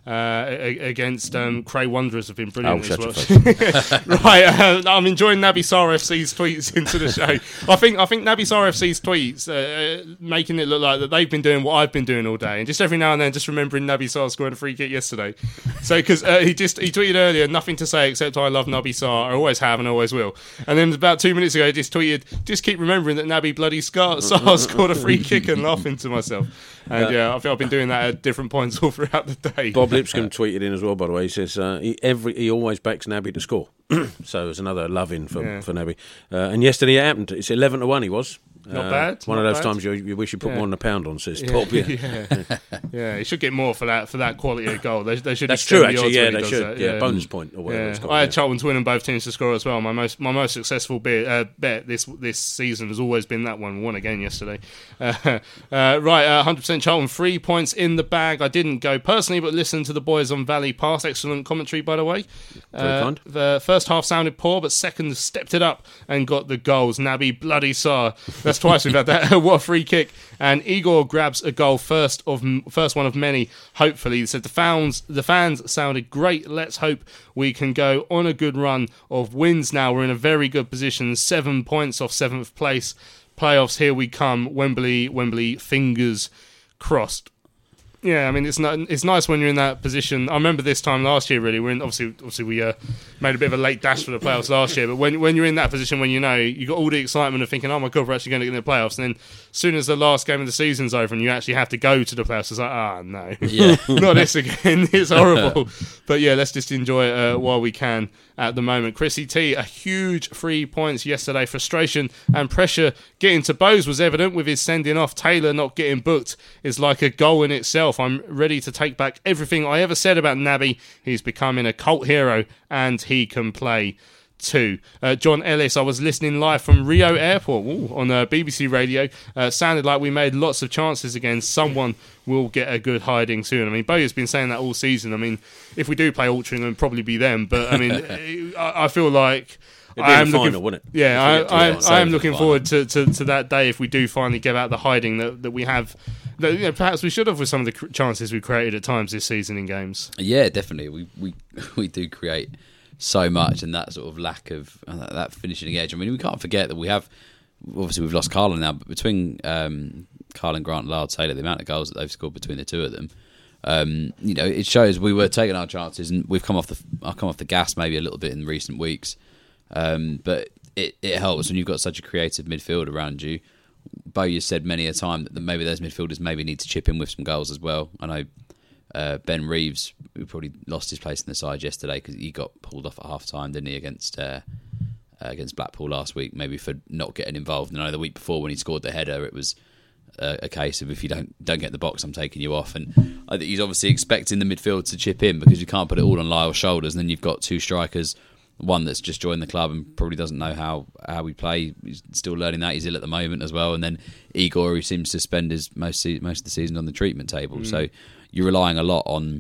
Uh, against um, Cray Wanderers have been brilliant oh, as well. shut your Right, uh, I'm enjoying Naby Sarr F C's tweets into the show. I think I think Naby Sarr F C's tweets uh, making it look like that they've been doing what I've been doing all day, and just every now and then just remembering Naby Sarr scored a free kick yesterday. So because uh, he just he tweeted earlier, nothing to say except I love Naby Sarr, I always have and always will. And then about two minutes ago, he just tweeted, just keep remembering that Naby bloody Sarr scored a free kick, and laughing to myself. And yeah, I think I've been doing that at different points all throughout the day. Bob Lipscomb tweeted in as well, by the way. He says uh, he every he always backs Naby to score. So it's another love-in for, Yeah. for Naby. Uh, and yesterday it happened. It's eleven to one he was. Not Uh, bad. One not of those bad. times you, you wish you put Yeah. more than a pound on, says Yeah, Bob. Yeah. yeah. yeah, he should get more for that for that quality of goal. They, they should. That's extend true, the actually, odds yeah, when he they does should. that, Yeah, bonus point or whatever Yeah. it's called, I had yeah. Charlton to win and both teams to score as well. My most my most successful bet, uh, bet this this season has always been that one. Won again yesterday. Uh, uh, right, uh, one hundred percent Charlton, three points in the bag. I didn't go personally, but listen to the boys on Valley Pass. Excellent commentary, by the way. Very Uh, kind. The first half sounded poor, but second stepped it up and got the goals. Naby bloody Sarr. That's twice we've had that. What a free kick. And Igor grabs a goal, first of first one of many. Hopefully, he said the fans the fans sounded great. Let's hope we can go on a good run of wins. Now we're in a very good position, seven points off seventh place. Playoffs, here we come. Wembley, Wembley, fingers crossed. Yeah, I mean it's not, it's nice when you're in that position. I remember this time last year. Really, we're in, obviously obviously we uh, made a bit of a late dash for the playoffs last year. But when when you're in that position, when you know you got all the excitement of thinking, oh my god, we're actually going to get in the playoffs, and then as soon as the last game of the season's over and you actually have to go to the playoffs, it's like, ah, no, Yeah. not this again. It's horrible. But yeah, let's just enjoy it uh, while we can at the moment. Chrissy T, a huge three points yesterday. Frustration and pressure getting to Bowes was evident with his sending off. Taylor not getting booked is like a goal in itself. I'm ready to take back everything I ever said about Naby. He's becoming a cult hero and he can play too. Uh, John Ellis, I was listening live from Rio Airport ooh, on uh, B B C Radio. Uh, sounded like we made lots of chances again. Someone will get a good hiding soon. I mean, Bowes has been saying that all season. I mean, if we do play Altrincham, it'll probably be them. But I mean, I, I feel like It'd be I in am the looking. final, wouldn't it? Yeah, If we I, get to I, the I am final. looking forward to, to, to that day if we do finally get out the hiding that, that we have. That, you know, perhaps we should have with some of the cr- chances we created at times this season in games. Yeah, definitely. We we we do create so much, and that sort of lack of uh, that finishing edge. I mean, we can't forget that we have obviously we've lost Carlin now, but between um, Carlin, Grant, and Lyle Taylor, the amount of goals that they've scored between the two of them, um, you know, it shows we were taking our chances, and we've come off the I've come off the gas maybe a little bit in recent weeks, um, but it, it helps when you've got such a creative midfield around you. Bowyer said many a time that maybe those midfielders maybe need to chip in with some goals as well. I know uh, Ben Reeves, who probably lost his place in the side yesterday because he got pulled off at half time, didn't he, against uh, uh, against Blackpool last week, maybe for not getting involved. And I know the week before when he scored the header, it was uh, a case of if you don't don't get the box, I'm taking you off. And I think he's obviously expecting the midfield to chip in because you can't put it all on Lyle's shoulders. And then you've got two strikers, one that's just joined the club and probably doesn't know how, how we play. He's still learning that. He's ill at the moment as well. And then Igor, who seems to spend his most se- most of the season on the treatment table. Mm. So you're relying a lot on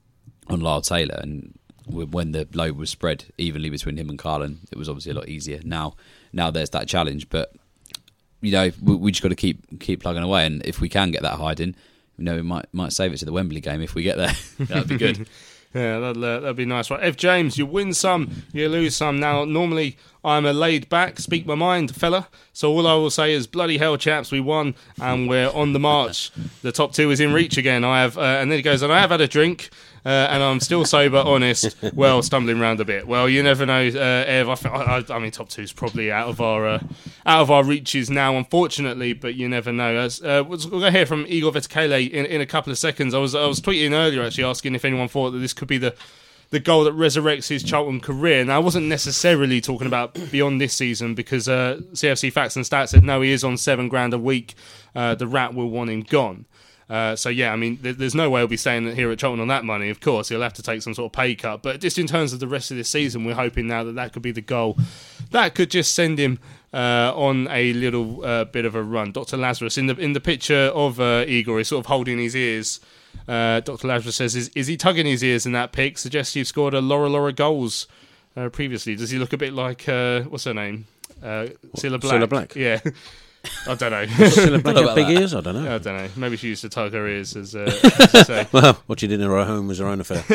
on Lyle Taylor. And when the load was spread evenly between him and Carlin, it was obviously a lot easier. Now, now there's that challenge. But you know, we, we just got to keep keep plugging away. And if we can get that hiding, you know, we might might save it to the Wembley game if we get there. That'd be good. Yeah, that'll, uh, that'd be nice. Right, F. James, you win some, you lose some. Now, normally I'm a laid back, speak my mind fella. So all I will say is, bloody hell, chaps, we won and we're on the march. The top two is in reach again. I have, uh, and then he goes, and I have had a drink. Uh, and I'm still sober, honest. Well, stumbling around a bit. Well, you never know, uh, Ev. I, I, I mean, top two's probably out of our uh, out of our reaches now, unfortunately. But you never know. As uh, we'll go hear from Igor Vetkele in, in a couple of seconds. I was I was tweeting earlier actually asking if anyone thought that this could be the the goal that resurrects his Charlton career. Now, I wasn't necessarily talking about beyond this season because uh, C F C Facts and Stats said no, he is on seven grand a week. Uh, the Rat will want him gone. Uh, so yeah, I mean, th- there's no way he'll be staying here at Charlton on that money. Of course, he'll have to take some sort of pay cut. But just in terms of the rest of this season, we're hoping now that that could be the goal. That could just send him uh, on a little uh, bit of a run. Doctor Lazarus in the in the picture of uh, Igor is sort of holding his ears. Uh, Doctor Lazarus says, "Is is he tugging his ears in that pic? Suggests you've scored a Laura Laura goals uh, previously. Does he look a bit like uh, what's her name? Uh, Cilla Black. Cilla Black. Yeah." I don't know. Still a black had big ears? I don't know. I don't know. Maybe she used to tug her ears, as, uh, as you say. Well, what she did in her home was her own affair.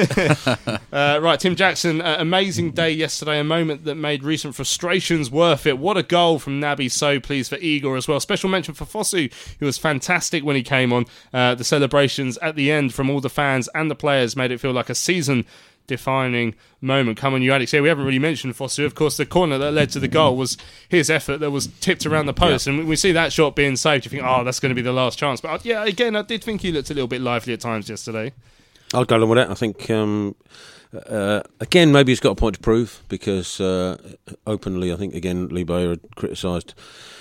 uh, right, Tim Jackson, uh, amazing day yesterday, a moment that made recent frustrations worth it. What a goal from Naby, so pleased for Igor as well. Special mention for Fosu, who was fantastic when he came on. Uh, the celebrations at the end from all the fans and the players made it feel like a season defining moment. Come on, you Alex. Yeah, we haven't really mentioned Fosu. Of course, the corner that led to the goal was his effort that was tipped around the post, yeah. and we see that shot being saved. You think, oh, that's going to be the last chance. But yeah, again, I did think he looked a little bit lively at times yesterday. I'll go along with that. I think um, uh, again, maybe he's got a point to prove because uh, openly, I think again, Lee Bowyer had criticised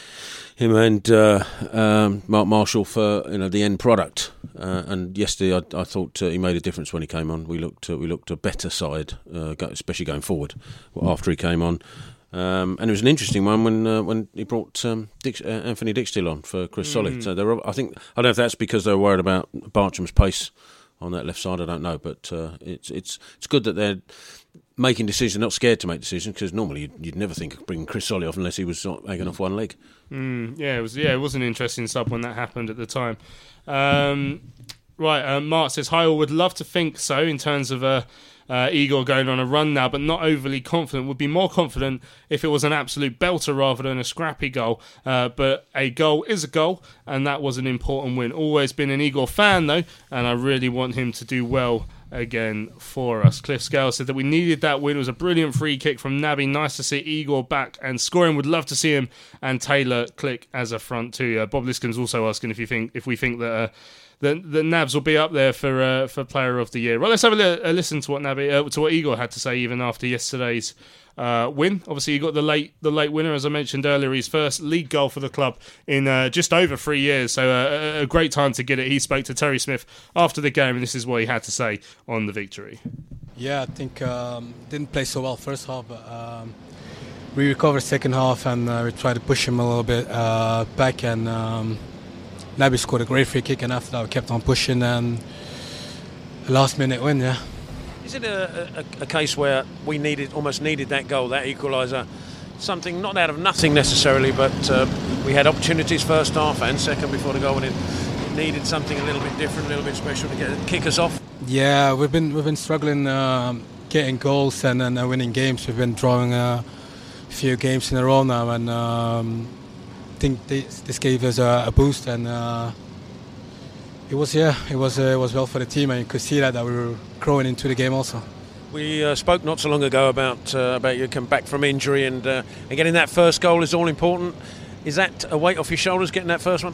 him and uh, um, Mark Marshall for you know the end product. Uh, and yesterday, I, I thought uh, he made a difference when he came on. We looked, uh, we looked a better side, uh, go, especially going forward after he came on. Um, and it was an interesting one when uh, when he brought um, Dix, uh, Anthony Dickstill on for Chris mm. Solly. So they were, I think I don't know if that's because they were worried about Bartram's pace on that left side. I don't know, but uh, it's it's it's good that they're making decisions, not scared to make decisions, because normally you'd, you'd never think of bringing Chris Solly off unless he was hanging off one leg. Mm, yeah, it was. Yeah, it was an interesting sub when that happened at the time. Um, right, uh, Mark says, hi, I would love to think so in terms of uh, uh, Igor going on a run now, but not overly confident. Would be more confident if it was an absolute belter rather than a scrappy goal. Uh, but a goal is a goal, and that was an important win. Always been an Igor fan, though, and I really want him to do well again for us. Cliff Scale said that we needed that win. It was a brilliant free kick from Naby. Nice to see Igor back and scoring. Would love to see him and Taylor click as a front two. Uh, Bob Liskin's also asking if you think if we think that uh, that, that Nabs will be up there for uh, for Player of the Year. Well, let's have a, li- a listen to what Naby uh, to what Igor had to say even after yesterday's Uh, win. Obviously, you got the late the late winner, as I mentioned earlier, his first league goal for the club in uh, just over three years. So uh, a great time to get it. He spoke to Terry Smith after the game, and this is what he had to say on the victory. Yeah, I think um, didn't play so well first half, but um, we recovered second half, and uh, we tried to push him a little bit uh, back. And um, Naby scored a great free kick, and after that we kept on pushing, and a last minute win. Yeah. Is it a, a, a case where we needed, almost needed that goal, that equaliser? Something not out of nothing necessarily, but uh, we had opportunities first half and second before the goal, and it, it needed something a little bit different, a little bit special to get kick us off. Yeah, we've been we've been struggling um, getting goals and, and uh, winning games. We've been drawing uh, a few games in a row now, and um, I think this, this gave us a, a boost. And uh, it was yeah, it was uh, it was well for the team, and you could see that that we were growing into the game also. We uh, spoke not so long ago about uh, about you coming back from injury, and, uh, and getting that first goal is all important. Is that a weight off your shoulders, getting that first one?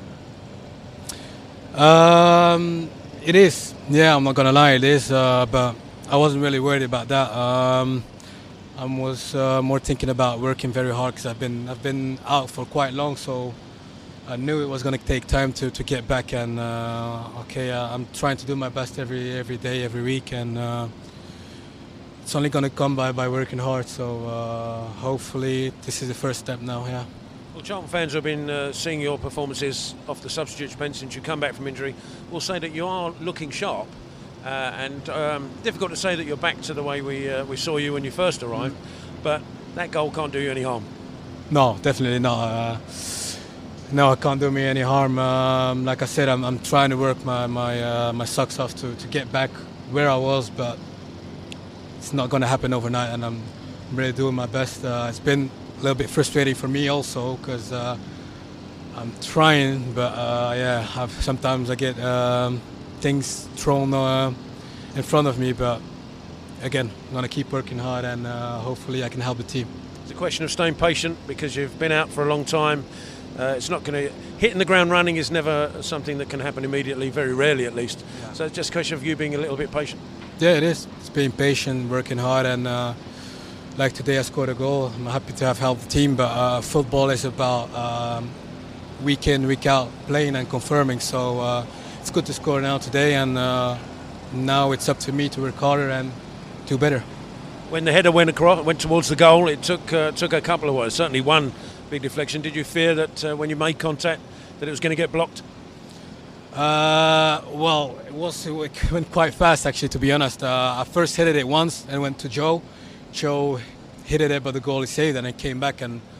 Um, it is. Yeah, I'm not gonna lie, it is. Uh, but I wasn't really worried about that. Um, I was uh, more thinking about working very hard because I've been I've been out for quite long, so I knew it was going to take time to, to get back, and uh, okay, uh, I'm trying to do my best every every day, every week, and uh, it's only going to come by, by working hard. So uh, hopefully this is the first step now. Yeah. Well, Charlton fans who have been uh, seeing your performances off the substitute bench since you come back from injury will say that you are looking sharp, uh, and um, difficult to say that you're back to the way we uh, we saw you when you first arrived, mm. but that goal can't do you any harm. No, definitely not. Uh, No, it can't do me any harm. Um, like I said, I'm, I'm trying to work my my, uh, my socks off to, to get back where I was, but it's not going to happen overnight, and I'm really doing my best. Uh, it's been a little bit frustrating for me also because uh, I'm trying, but uh, yeah, I've, sometimes I get um, things thrown uh, in front of me. But again, I'm going to keep working hard, and uh, hopefully I can help the team. It's a question of staying patient because you've been out for a long time. Uh, it's not going to hitting the ground running is never something that can happen immediately, very rarely at least. Yeah. So it's just a question of you being a little bit patient. Yeah, it is. It's being patient, working hard, and uh, like today I scored a goal. I'm happy to have helped the team, but uh, football is about um, week in, week out playing and confirming. So uh, it's good to score now today, and uh, now it's up to me to work harder and do better. When the header went across, went towards the goal, it took uh, took a couple of words, certainly one big deflection. Did you fear that uh, when you made contact that it was going to get blocked? Uh, well, it was it went quite fast actually, to be honest. Uh, I first hit it once and went to Joe. Joe hit it, but the goalie saved, and it came back, and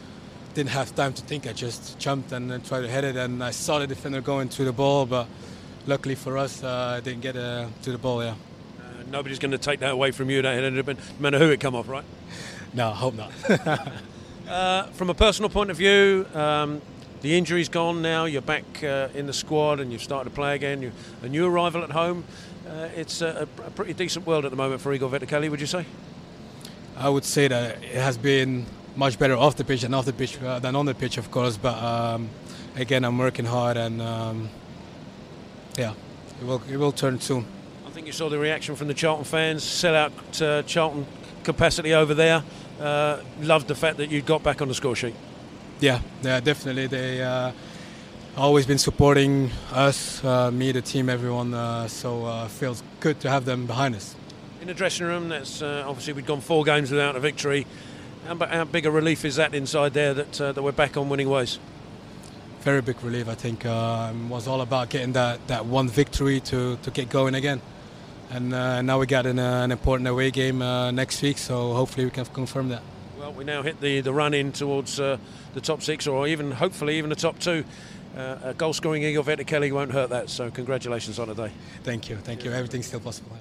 didn't have time to think. I just jumped and then tried to head it, and I saw the defender going to the ball, but luckily for us, uh, I didn't get uh, to the ball. Yeah. Uh, nobody's going to take that away from you. That headed, no matter who it come off, right? No, I hope not. uh, from a personal point of view, um, the injury's gone now. You're back uh, in the squad, and you've started to play again. You're a new arrival at home. Uh, it's a, a pretty decent world at the moment for Igor Verticali, would you say? I would say that it has been much better off the pitch and off the pitch uh, than on the pitch, of course. But um, again, I'm working hard, and um, yeah, it will it will turn soon. I think you saw the reaction from the Charlton fans. Sell out uh, Charlton capacity over there. Uh, loved the fact that you got back on the score sheet. Yeah, yeah, definitely. They uh, always been supporting us, uh, me, the team, everyone. Uh, so uh, feels good to have them behind us. In the dressing room, that's uh, obviously we'd gone four games without a victory. How, how big a relief is that inside there that uh, that we're back on winning ways? Very big relief, I think. Uh, it was all about getting that, that one victory to, to get going again. And uh, now we got an, uh, an important away game uh, next week, so hopefully we can confirm that. Well, we now hit the, the run in towards uh, the top six, or even hopefully even the top two. Uh, a goal scoring Igor Verticali won't hurt that, so congratulations on the day. Thank you, thank you. Everything's still possible.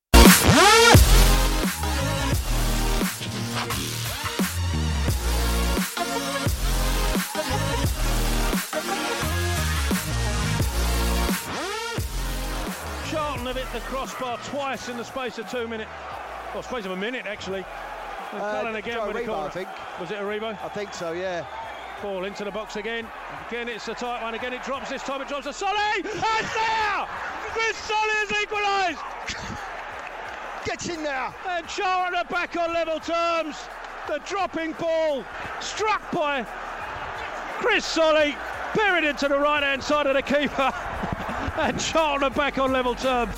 Charlton have hit the crossbar twice in the space of two minutes. Well, space of a minute, actually. And Uh, Cullen again Joe with a Rebo, corner. I think. Was it Aribo? I think so, yeah. Ball into the box again. Again, it's a tight one. Again, it drops. This time it drops to Solly. It's there! Chris Solly has equalised! Get in there! And Charlton are back on level terms. The dropping ball struck by Chris Solly, buried into the right-hand side of the keeper. And Charlton are back on level terms.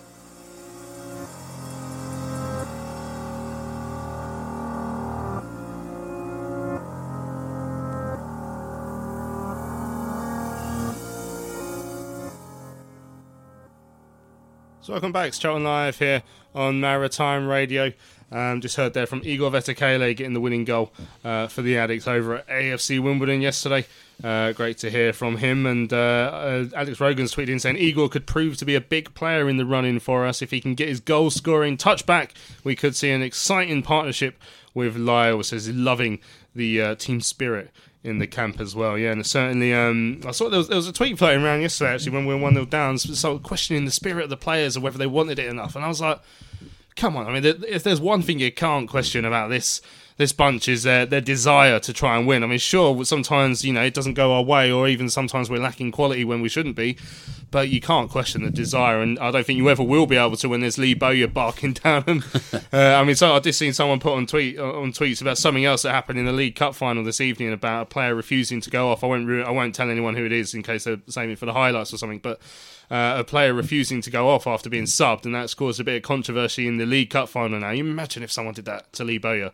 So welcome back, it's Charlton Live here on Maritime Radio. Um, just heard there from Igor Verticali getting the winning goal uh, for the Addicts over at A F C Wimbledon yesterday. Uh, great to hear from him. And uh, uh, Alex Rogan's tweeted in saying Igor could prove to be a big player in the run-in for us. If he can get his goal-scoring touch back, we could see an exciting partnership with Lyle. Says he's loving the uh, team spirit in the camp as well. Yeah, and certainly um, I saw there was, there was a tweet floating around yesterday actually when we were one nil down, so questioning the spirit of the players and whether they wanted it enough. And I was like, come on, I mean, if there's one thing you can't question about this this bunch is their, their desire to try and win. I mean, sure, sometimes, you know, it doesn't go our way, or even sometimes we're lacking quality when we shouldn't be, but you can't question the desire, and I don't think you ever will be able to when there's Lee Bowyer barking down them. uh, I mean, so I just seen someone put on tweet on tweets about something else that happened in the League Cup final this evening about a player refusing to go off. I won't, I won't tell anyone who it is in case they're saving it for the highlights or something, but Uh, a player refusing to go off after being subbed, and that's caused a bit of controversy in the League Cup final now. You imagine if someone did that to Lee Bowyer.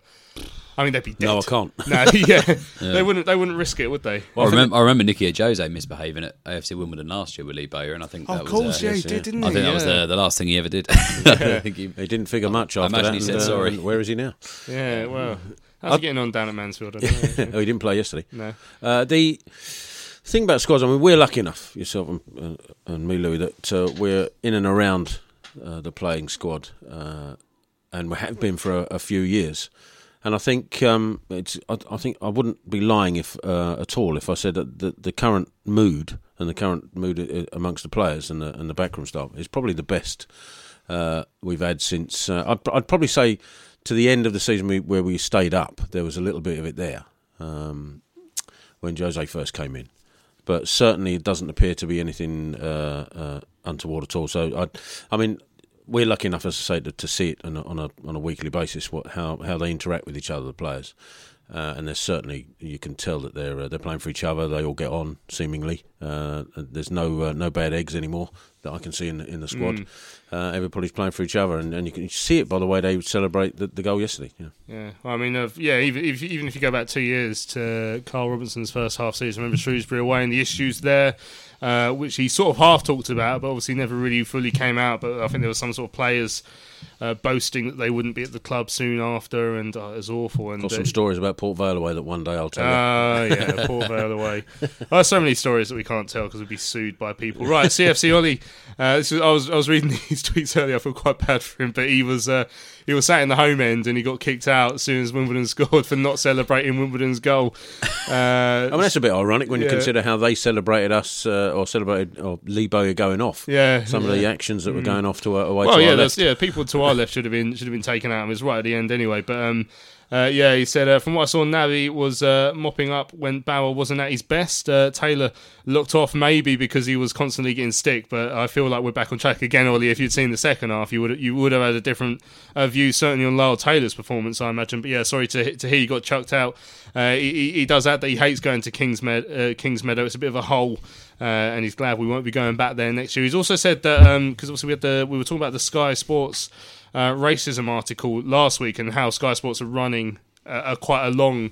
I mean, they'd be dead. No, I can't. No, yeah. Yeah. They wouldn't They wouldn't risk it, would they? Well, I, remember, I remember Nicky Jose misbehaving at A F C Wimbledon last year with Lee Bowyer, and I think Oh, that of was, course, uh, yeah, he did, didn't I he? think that was Yeah. the, the last thing he ever did. Yeah. I think he, he didn't figure much I after imagine that. he said and, uh, sorry. Where is he now? Yeah, well, how's he getting on down at Mansfield? I don't know. Oh, he didn't play yesterday. No. Uh, the thing about squads, I mean, we're lucky enough, yourself and, uh, and me, Louis, that uh, we're in and around uh, the playing squad, uh, and we have been for a, a few years. And I think um, it's. I, I think I wouldn't be lying if uh, at all if I said that the, the current mood and the current mood amongst the players and the and the backroom staff is probably the best uh, we've had since. Uh, I'd, I'd probably say to the end of the season we, where we stayed up, there was a little bit of it there um, when Jose first came in. But certainly it doesn't appear to be anything uh, uh, untoward at all. So, I, I mean, we're lucky enough, as I say, to, to see it on a, on a on a weekly basis, what how, how they interact with each other, the players. Uh, and there's certainly, you can tell that they're uh, they're playing for each other. They all get on seemingly. Uh, there's no uh, no bad eggs anymore that I can see in the, in the squad. Mm. Uh, everybody's playing for each other, and, and you can see it by the way they celebrate the, the goal yesterday. You know. Yeah, well, I mean, uh, yeah. Even if, even if you go back two years to Carl Robinson's first half season, remember Shrewsbury away and the issues there. uh, which he sort of half talked about, but obviously never really fully came out. But I think there was some sort of players uh, boasting that they wouldn't be at the club soon after, and uh, it was awful. And got some uh, stories about Port Vale away that one day I'll tell you. Ah, uh, yeah, Port Vale away. There's so many stories that we can't tell because we'd be sued by people. Right, C F C Ollie. Uh, this was, I was I was reading these tweets earlier. I feel quite bad for him, but he was uh, he was sat in the home end and he got kicked out as soon as Wimbledon scored for not celebrating Wimbledon's goal. Uh, I mean, that's a bit ironic when yeah. you consider how they celebrated us uh, or celebrated or Lee Bowyer going off. Yeah, some yeah. of the actions that mm. were going off to away well, to yeah, our left. yeah, people to our left should have been should have been taken out. It was right at the end anyway, but. Um, Uh, yeah, he said, uh, from what I saw, Naby was uh, mopping up when Bauer wasn't at his best. Uh, Taylor looked off maybe because he was constantly getting stick, but I feel like we're back on track again, Ollie. If you'd seen the second half, you would you would have had a different uh, view, certainly on Lyle Taylor's performance, I imagine. But yeah, sorry to to hear he got chucked out. Uh, he, he does that, that he hates going to Kings, Med- uh, Kings Meadow. It's a bit of a hole. Uh, and he's glad we won't be going back there next year. He's also said that, because um, obviously we, had the, we were talking about the Sky Sports uh, racism article last week and how Sky Sports are running a, a quite a long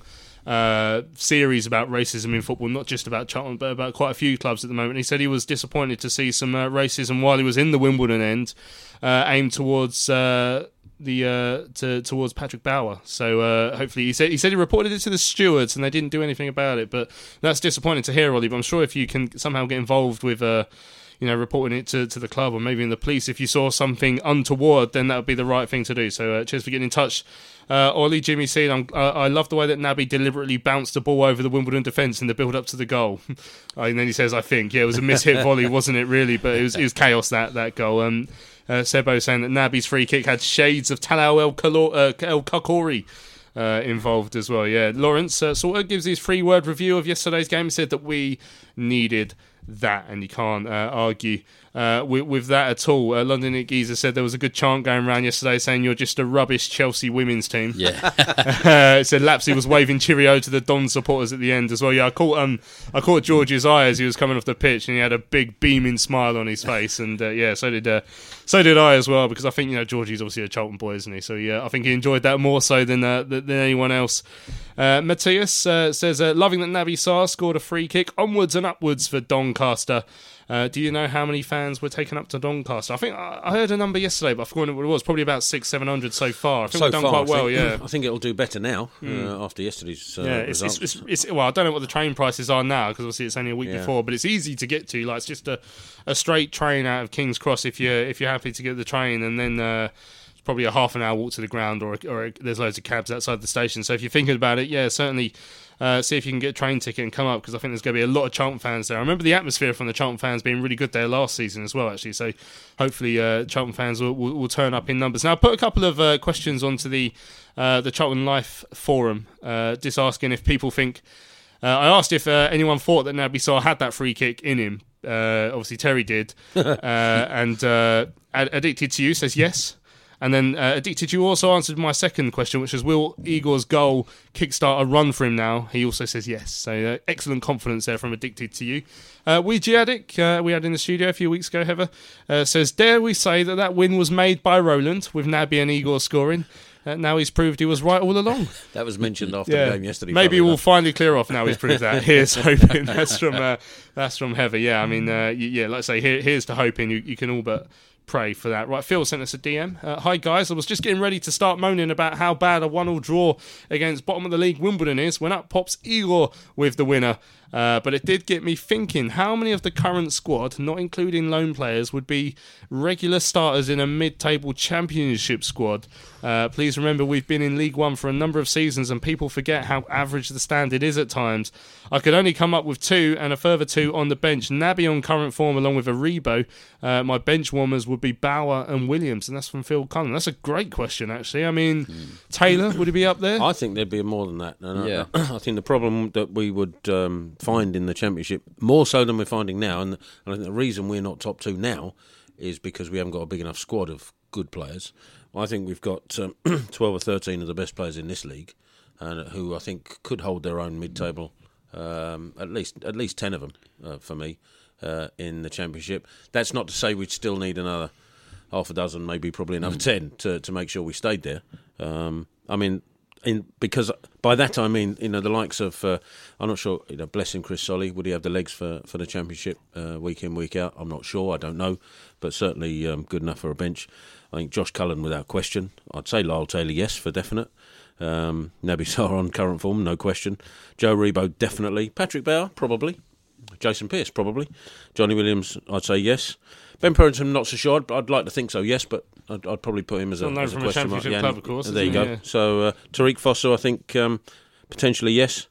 uh, series about racism in football, not just about Charlton, but about quite a few clubs at the moment. He said he was disappointed to see some uh, racism while he was in the Wimbledon end uh, aimed towards uh, the uh, to, towards Patrick Bauer. So uh, hopefully, he said he said he reported it to the stewards and they didn't do anything about it. But that's disappointing to hear, Ollie. But I'm sure if you can somehow get involved with Uh, you know, reporting it to, to the club or maybe in the police, if you saw something untoward, then that would be the right thing to do. So uh, cheers for getting in touch. Uh, Ollie, Jimmy C, I'm, uh, I love the way that Naby deliberately bounced the ball over the Wimbledon defence in the build-up to the goal. And then he says, I think. Yeah, it was a mishit volley, wasn't it, really? But it was, it was chaos, that, that goal. Um, uh, Sebo saying that Naby's free kick had shades of Talal El, Kalo- uh, El Kakori Uh, involved as well. Yeah, Lawrence uh, sort of gives his three word review of yesterday's game. He said that we needed that, and you can't uh, argue uh, with, with that at all. Uh, London Nick Geezer said there was a good chant going around yesterday saying you're just a rubbish Chelsea women's team. Yeah. uh, it said Lapsey was waving cheerio to the Don supporters at the end as well. Yeah, I caught um I caught George's eye as he was coming off the pitch, and he had a big beaming smile on his face, and uh, yeah, so did uh, so did I as well, because I think, you know, Georgie's obviously a Charlton boy, isn't he? So yeah, I think he enjoyed that more so than uh, than anyone else. Uh, Matthias uh, says, uh, loving that Naby Sarr scored a free kick onwards and upwards for Doncaster. Uh, do you know how many fans were taken up to Doncaster? I think I, I heard a number yesterday, but I forgot what it was. Probably about six, seven hundred so far. I think so we've done far, quite well. I think, Yeah, I think it'll do better now Mm. uh, after yesterday's uh, yeah. It's, it's, results. it's, it's well, I don't know what the train prices are now because obviously it's only a week Yeah. before, but it's easy to get to. Like it's just a, a straight train out of King's Cross if you're if you're happy to get the train, and then. Uh, it's probably a half an hour walk to the ground, or or there's loads of cabs outside the station. So if you're thinking about it, yeah, certainly uh, see if you can get a train ticket and come up, because I think there's going to be a lot of Charlton fans there. I remember the atmosphere from the Charlton fans being really good there last season as well, actually. So hopefully uh, Charlton fans will, will, will turn up in numbers. Now, I put a couple of uh, questions onto the uh, the Charlton Life forum, uh, just asking if people think. Uh, I asked if uh, anyone thought that Naby Sarr had that free kick in him. Uh, obviously, Terry did, uh, and uh, Addicted to You says yes. And then uh, Addicted You also answered my second question, which was, will Igor's goal kickstart a run for him now? He also says yes. So uh, excellent confidence there from Addicted to You. Uh, Ouija Addict, uh, we had in the studio a few weeks ago, Heather, uh, says, dare we say that that win was made by Roland, with Naby and Igor scoring? Uh, now he's proved he was right all along. That was mentioned after Yeah. the game yesterday. Maybe funnily we'll enough. finally clear off now he's proved that. Here's hoping. That's from uh, that's from Heather. Yeah, I mean, uh, y- yeah, like I say, here, here's to hoping. You, you can all but pray for that. Right, Phil sent us a D M. Uh, Hi guys, I was just getting ready to start moaning about how bad a one-all draw against bottom of the league Wimbledon is when up pops Igor with the winner. Uh, but it did get me thinking, how many of the current squad, not including loan players, would be regular starters in a mid-table championship squad? Uh, please remember, we've been in League One for a number of seasons and people forget how average the standard is at times. I could only come up with two and a further two on the bench. Naby on current form along with Aribo. Uh, my bench warmers would be Bauer and Williams, and that's from Phil Cullen. That's a great question, actually. I mean, Taylor, would he be up there? I think there'd be more than that. And Yeah. I, I think the problem that we would um, find in the Championship, more so than we're finding now, and, and I think the reason we're not top two now is because we haven't got a big enough squad of good players. I think we've got um, twelve or thirteen of the best players in this league, and who I think could hold their own mid-table, um, at least at least ten of them uh, for me uh, in the Championship. That's not to say we'd still need another half a dozen, maybe probably another ten to, to make sure we stayed there. Um, I mean, in because by that I mean, you know, the likes of, uh, I'm not sure, you know, bless him, Chris Solly, would he have the legs for, for the Championship uh, week in, week out? I'm not sure, I don't know, but certainly um, good enough for a bench. I think Josh Cullen, without question. I'd say Lyle Taylor, yes, for definite. Um, Naby Sarr on current form, no question. Joe Rebo, definitely. Patrick Bauer, probably. Jason Pearce, probably. Johnny Williams, I'd say yes. Ben Purrington, not so sure. I'd, I'd like to think so, yes, but I'd, I'd probably put him as a, well, as a from question a mark. Championship Yeah, club, of course. there you go. Yeah. So uh, Tariq Foster, I think um, potentially yes.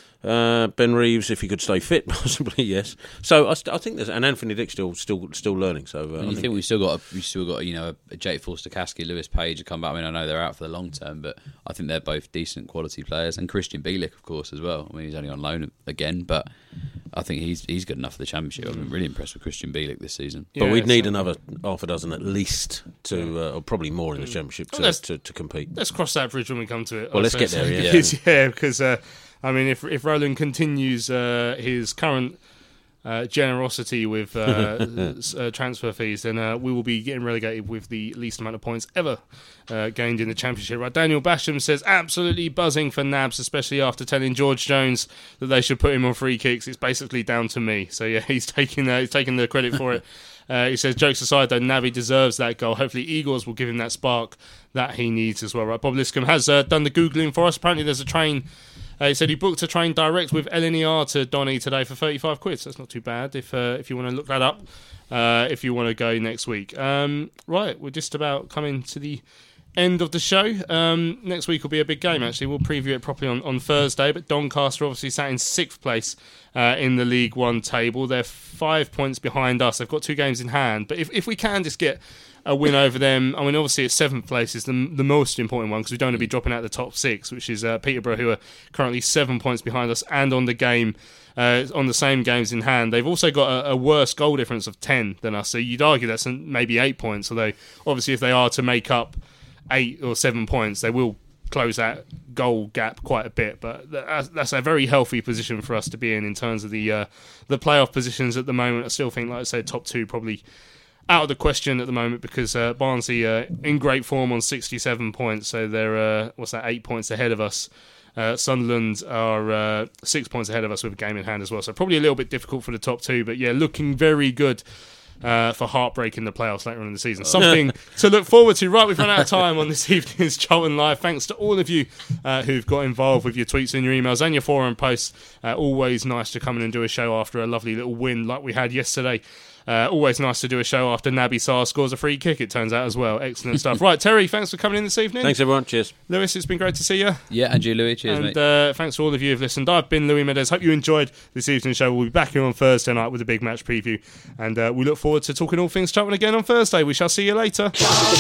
Uh, Ben Reeves, if he could stay fit, possibly yes. So I, st- I think there's and Anthony Dick still still still learning. So uh, And I you think, think we've still got a, we've still got you know a Jake Forster-Caskey, Lewis Page to come back. I mean, I know they're out for the long term, but I think they're both decent quality players. And Christian Bielik, of course, as well. I mean, he's only on loan again, but I think he's he's good enough for the Championship. I've been really impressed with Christian Bielik this season. but Yeah, we'd need so- another half a dozen at least to, uh, or probably more in the Championship to, Well, let's- to, to compete. Let's cross that bridge when we come to it. Well, I let's get suppose. there, yeah. Because, yeah, because uh, I mean, if if Roland continues uh, his current uh, generosity with uh, s- uh, transfer fees, then uh, we will be getting relegated with the least amount of points ever uh, gained in the Championship. Right? Daniel Basham says absolutely buzzing for Nabs, especially after telling George Jones that they should put him on free kicks. It's basically down to me. So yeah, he's taking uh, he's taking the credit for it. Uh, he says, jokes aside, though, Naby deserves that goal. Hopefully Eagles will give him that spark that he needs as well. Right, Bob Liscombe has uh, done the Googling for us. Apparently there's a train. Uh, he said he booked a train direct with L N E R to Donny today for thirty-five quid. So that's not too bad if uh, if you want to look that up, uh, if you want to go next week. Um, right, we're just about coming to the end of the show. Um, next week will be a big game, actually. We'll preview it properly on, on Thursday. But Doncaster obviously sat in sixth place uh, in the League One table. They're five points behind us. They've got two games in hand. But if, if we can just get a win over them, I mean, obviously it's seventh place is the, the most important one because we don't want to be dropping out the top six, which is uh, Peterborough, who are currently seven points behind us and on the game. Uh, on the same games in hand. They've also got a, a worse goal difference of ten than us. So you'd argue that's maybe eight points. Although, obviously, if they are to make up eight or seven points, they will close that goal gap quite a bit. But that's, that's a very healthy position for us to be in in terms of the uh, the playoff positions at the moment. I still think, like I said, top two probably out of the question at the moment because uh, Barnsley are in great form on sixty-seven points. So they're, uh, what's that, eight points ahead of us. Uh, Sunderland are uh, six points ahead of us with a game in hand as well. So probably a little bit difficult for the top two. But yeah, looking very good Uh, for heartbreak in the playoffs later on in the season. Something to look forward to. Right, we've run out of time on this evening's Charlton Live. Thanks to all of you uh, who've got involved with your tweets and your emails and your forum posts. Uh, always nice to come in and do a show after a lovely little win like we had yesterday. Uh, always nice to do a show after Naby Sarr scores a free kick, it turns out, as well. Excellent stuff. Right, Terry, thanks for coming in this evening. Thanks, everyone. Cheers. Lewis, it's been great to see you. Yeah, and you, Louis. Cheers, and, mate. Uh, thanks to all of you who've listened. I've been Louis Mendes. Hope you enjoyed this evening's show. We'll be back here on Thursday night with a big match preview. And uh, we look forward to talking all things Charlton again on Thursday. We shall see you later.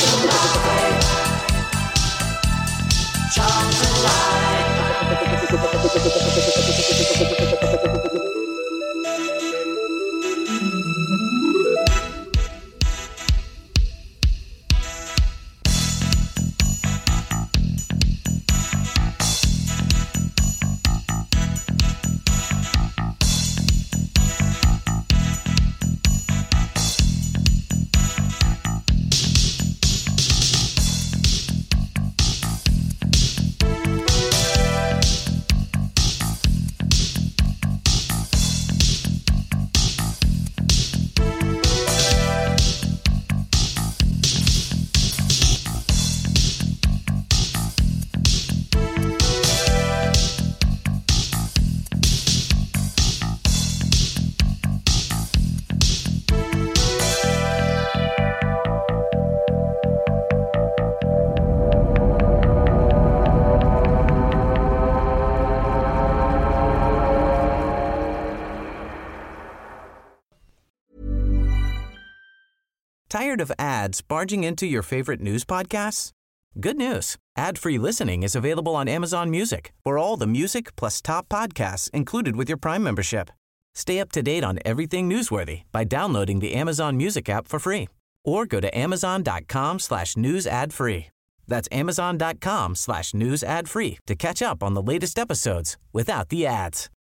Tired of ads barging into your favorite news podcasts? Good news. Ad-free listening is available on Amazon Music for all the music plus top podcasts included with your Prime membership. Stay up to date on everything newsworthy by downloading the Amazon Music app for free or go to amazon.com slash news ad free. That's amazon.com slash news ad free to catch up on the latest episodes without the ads.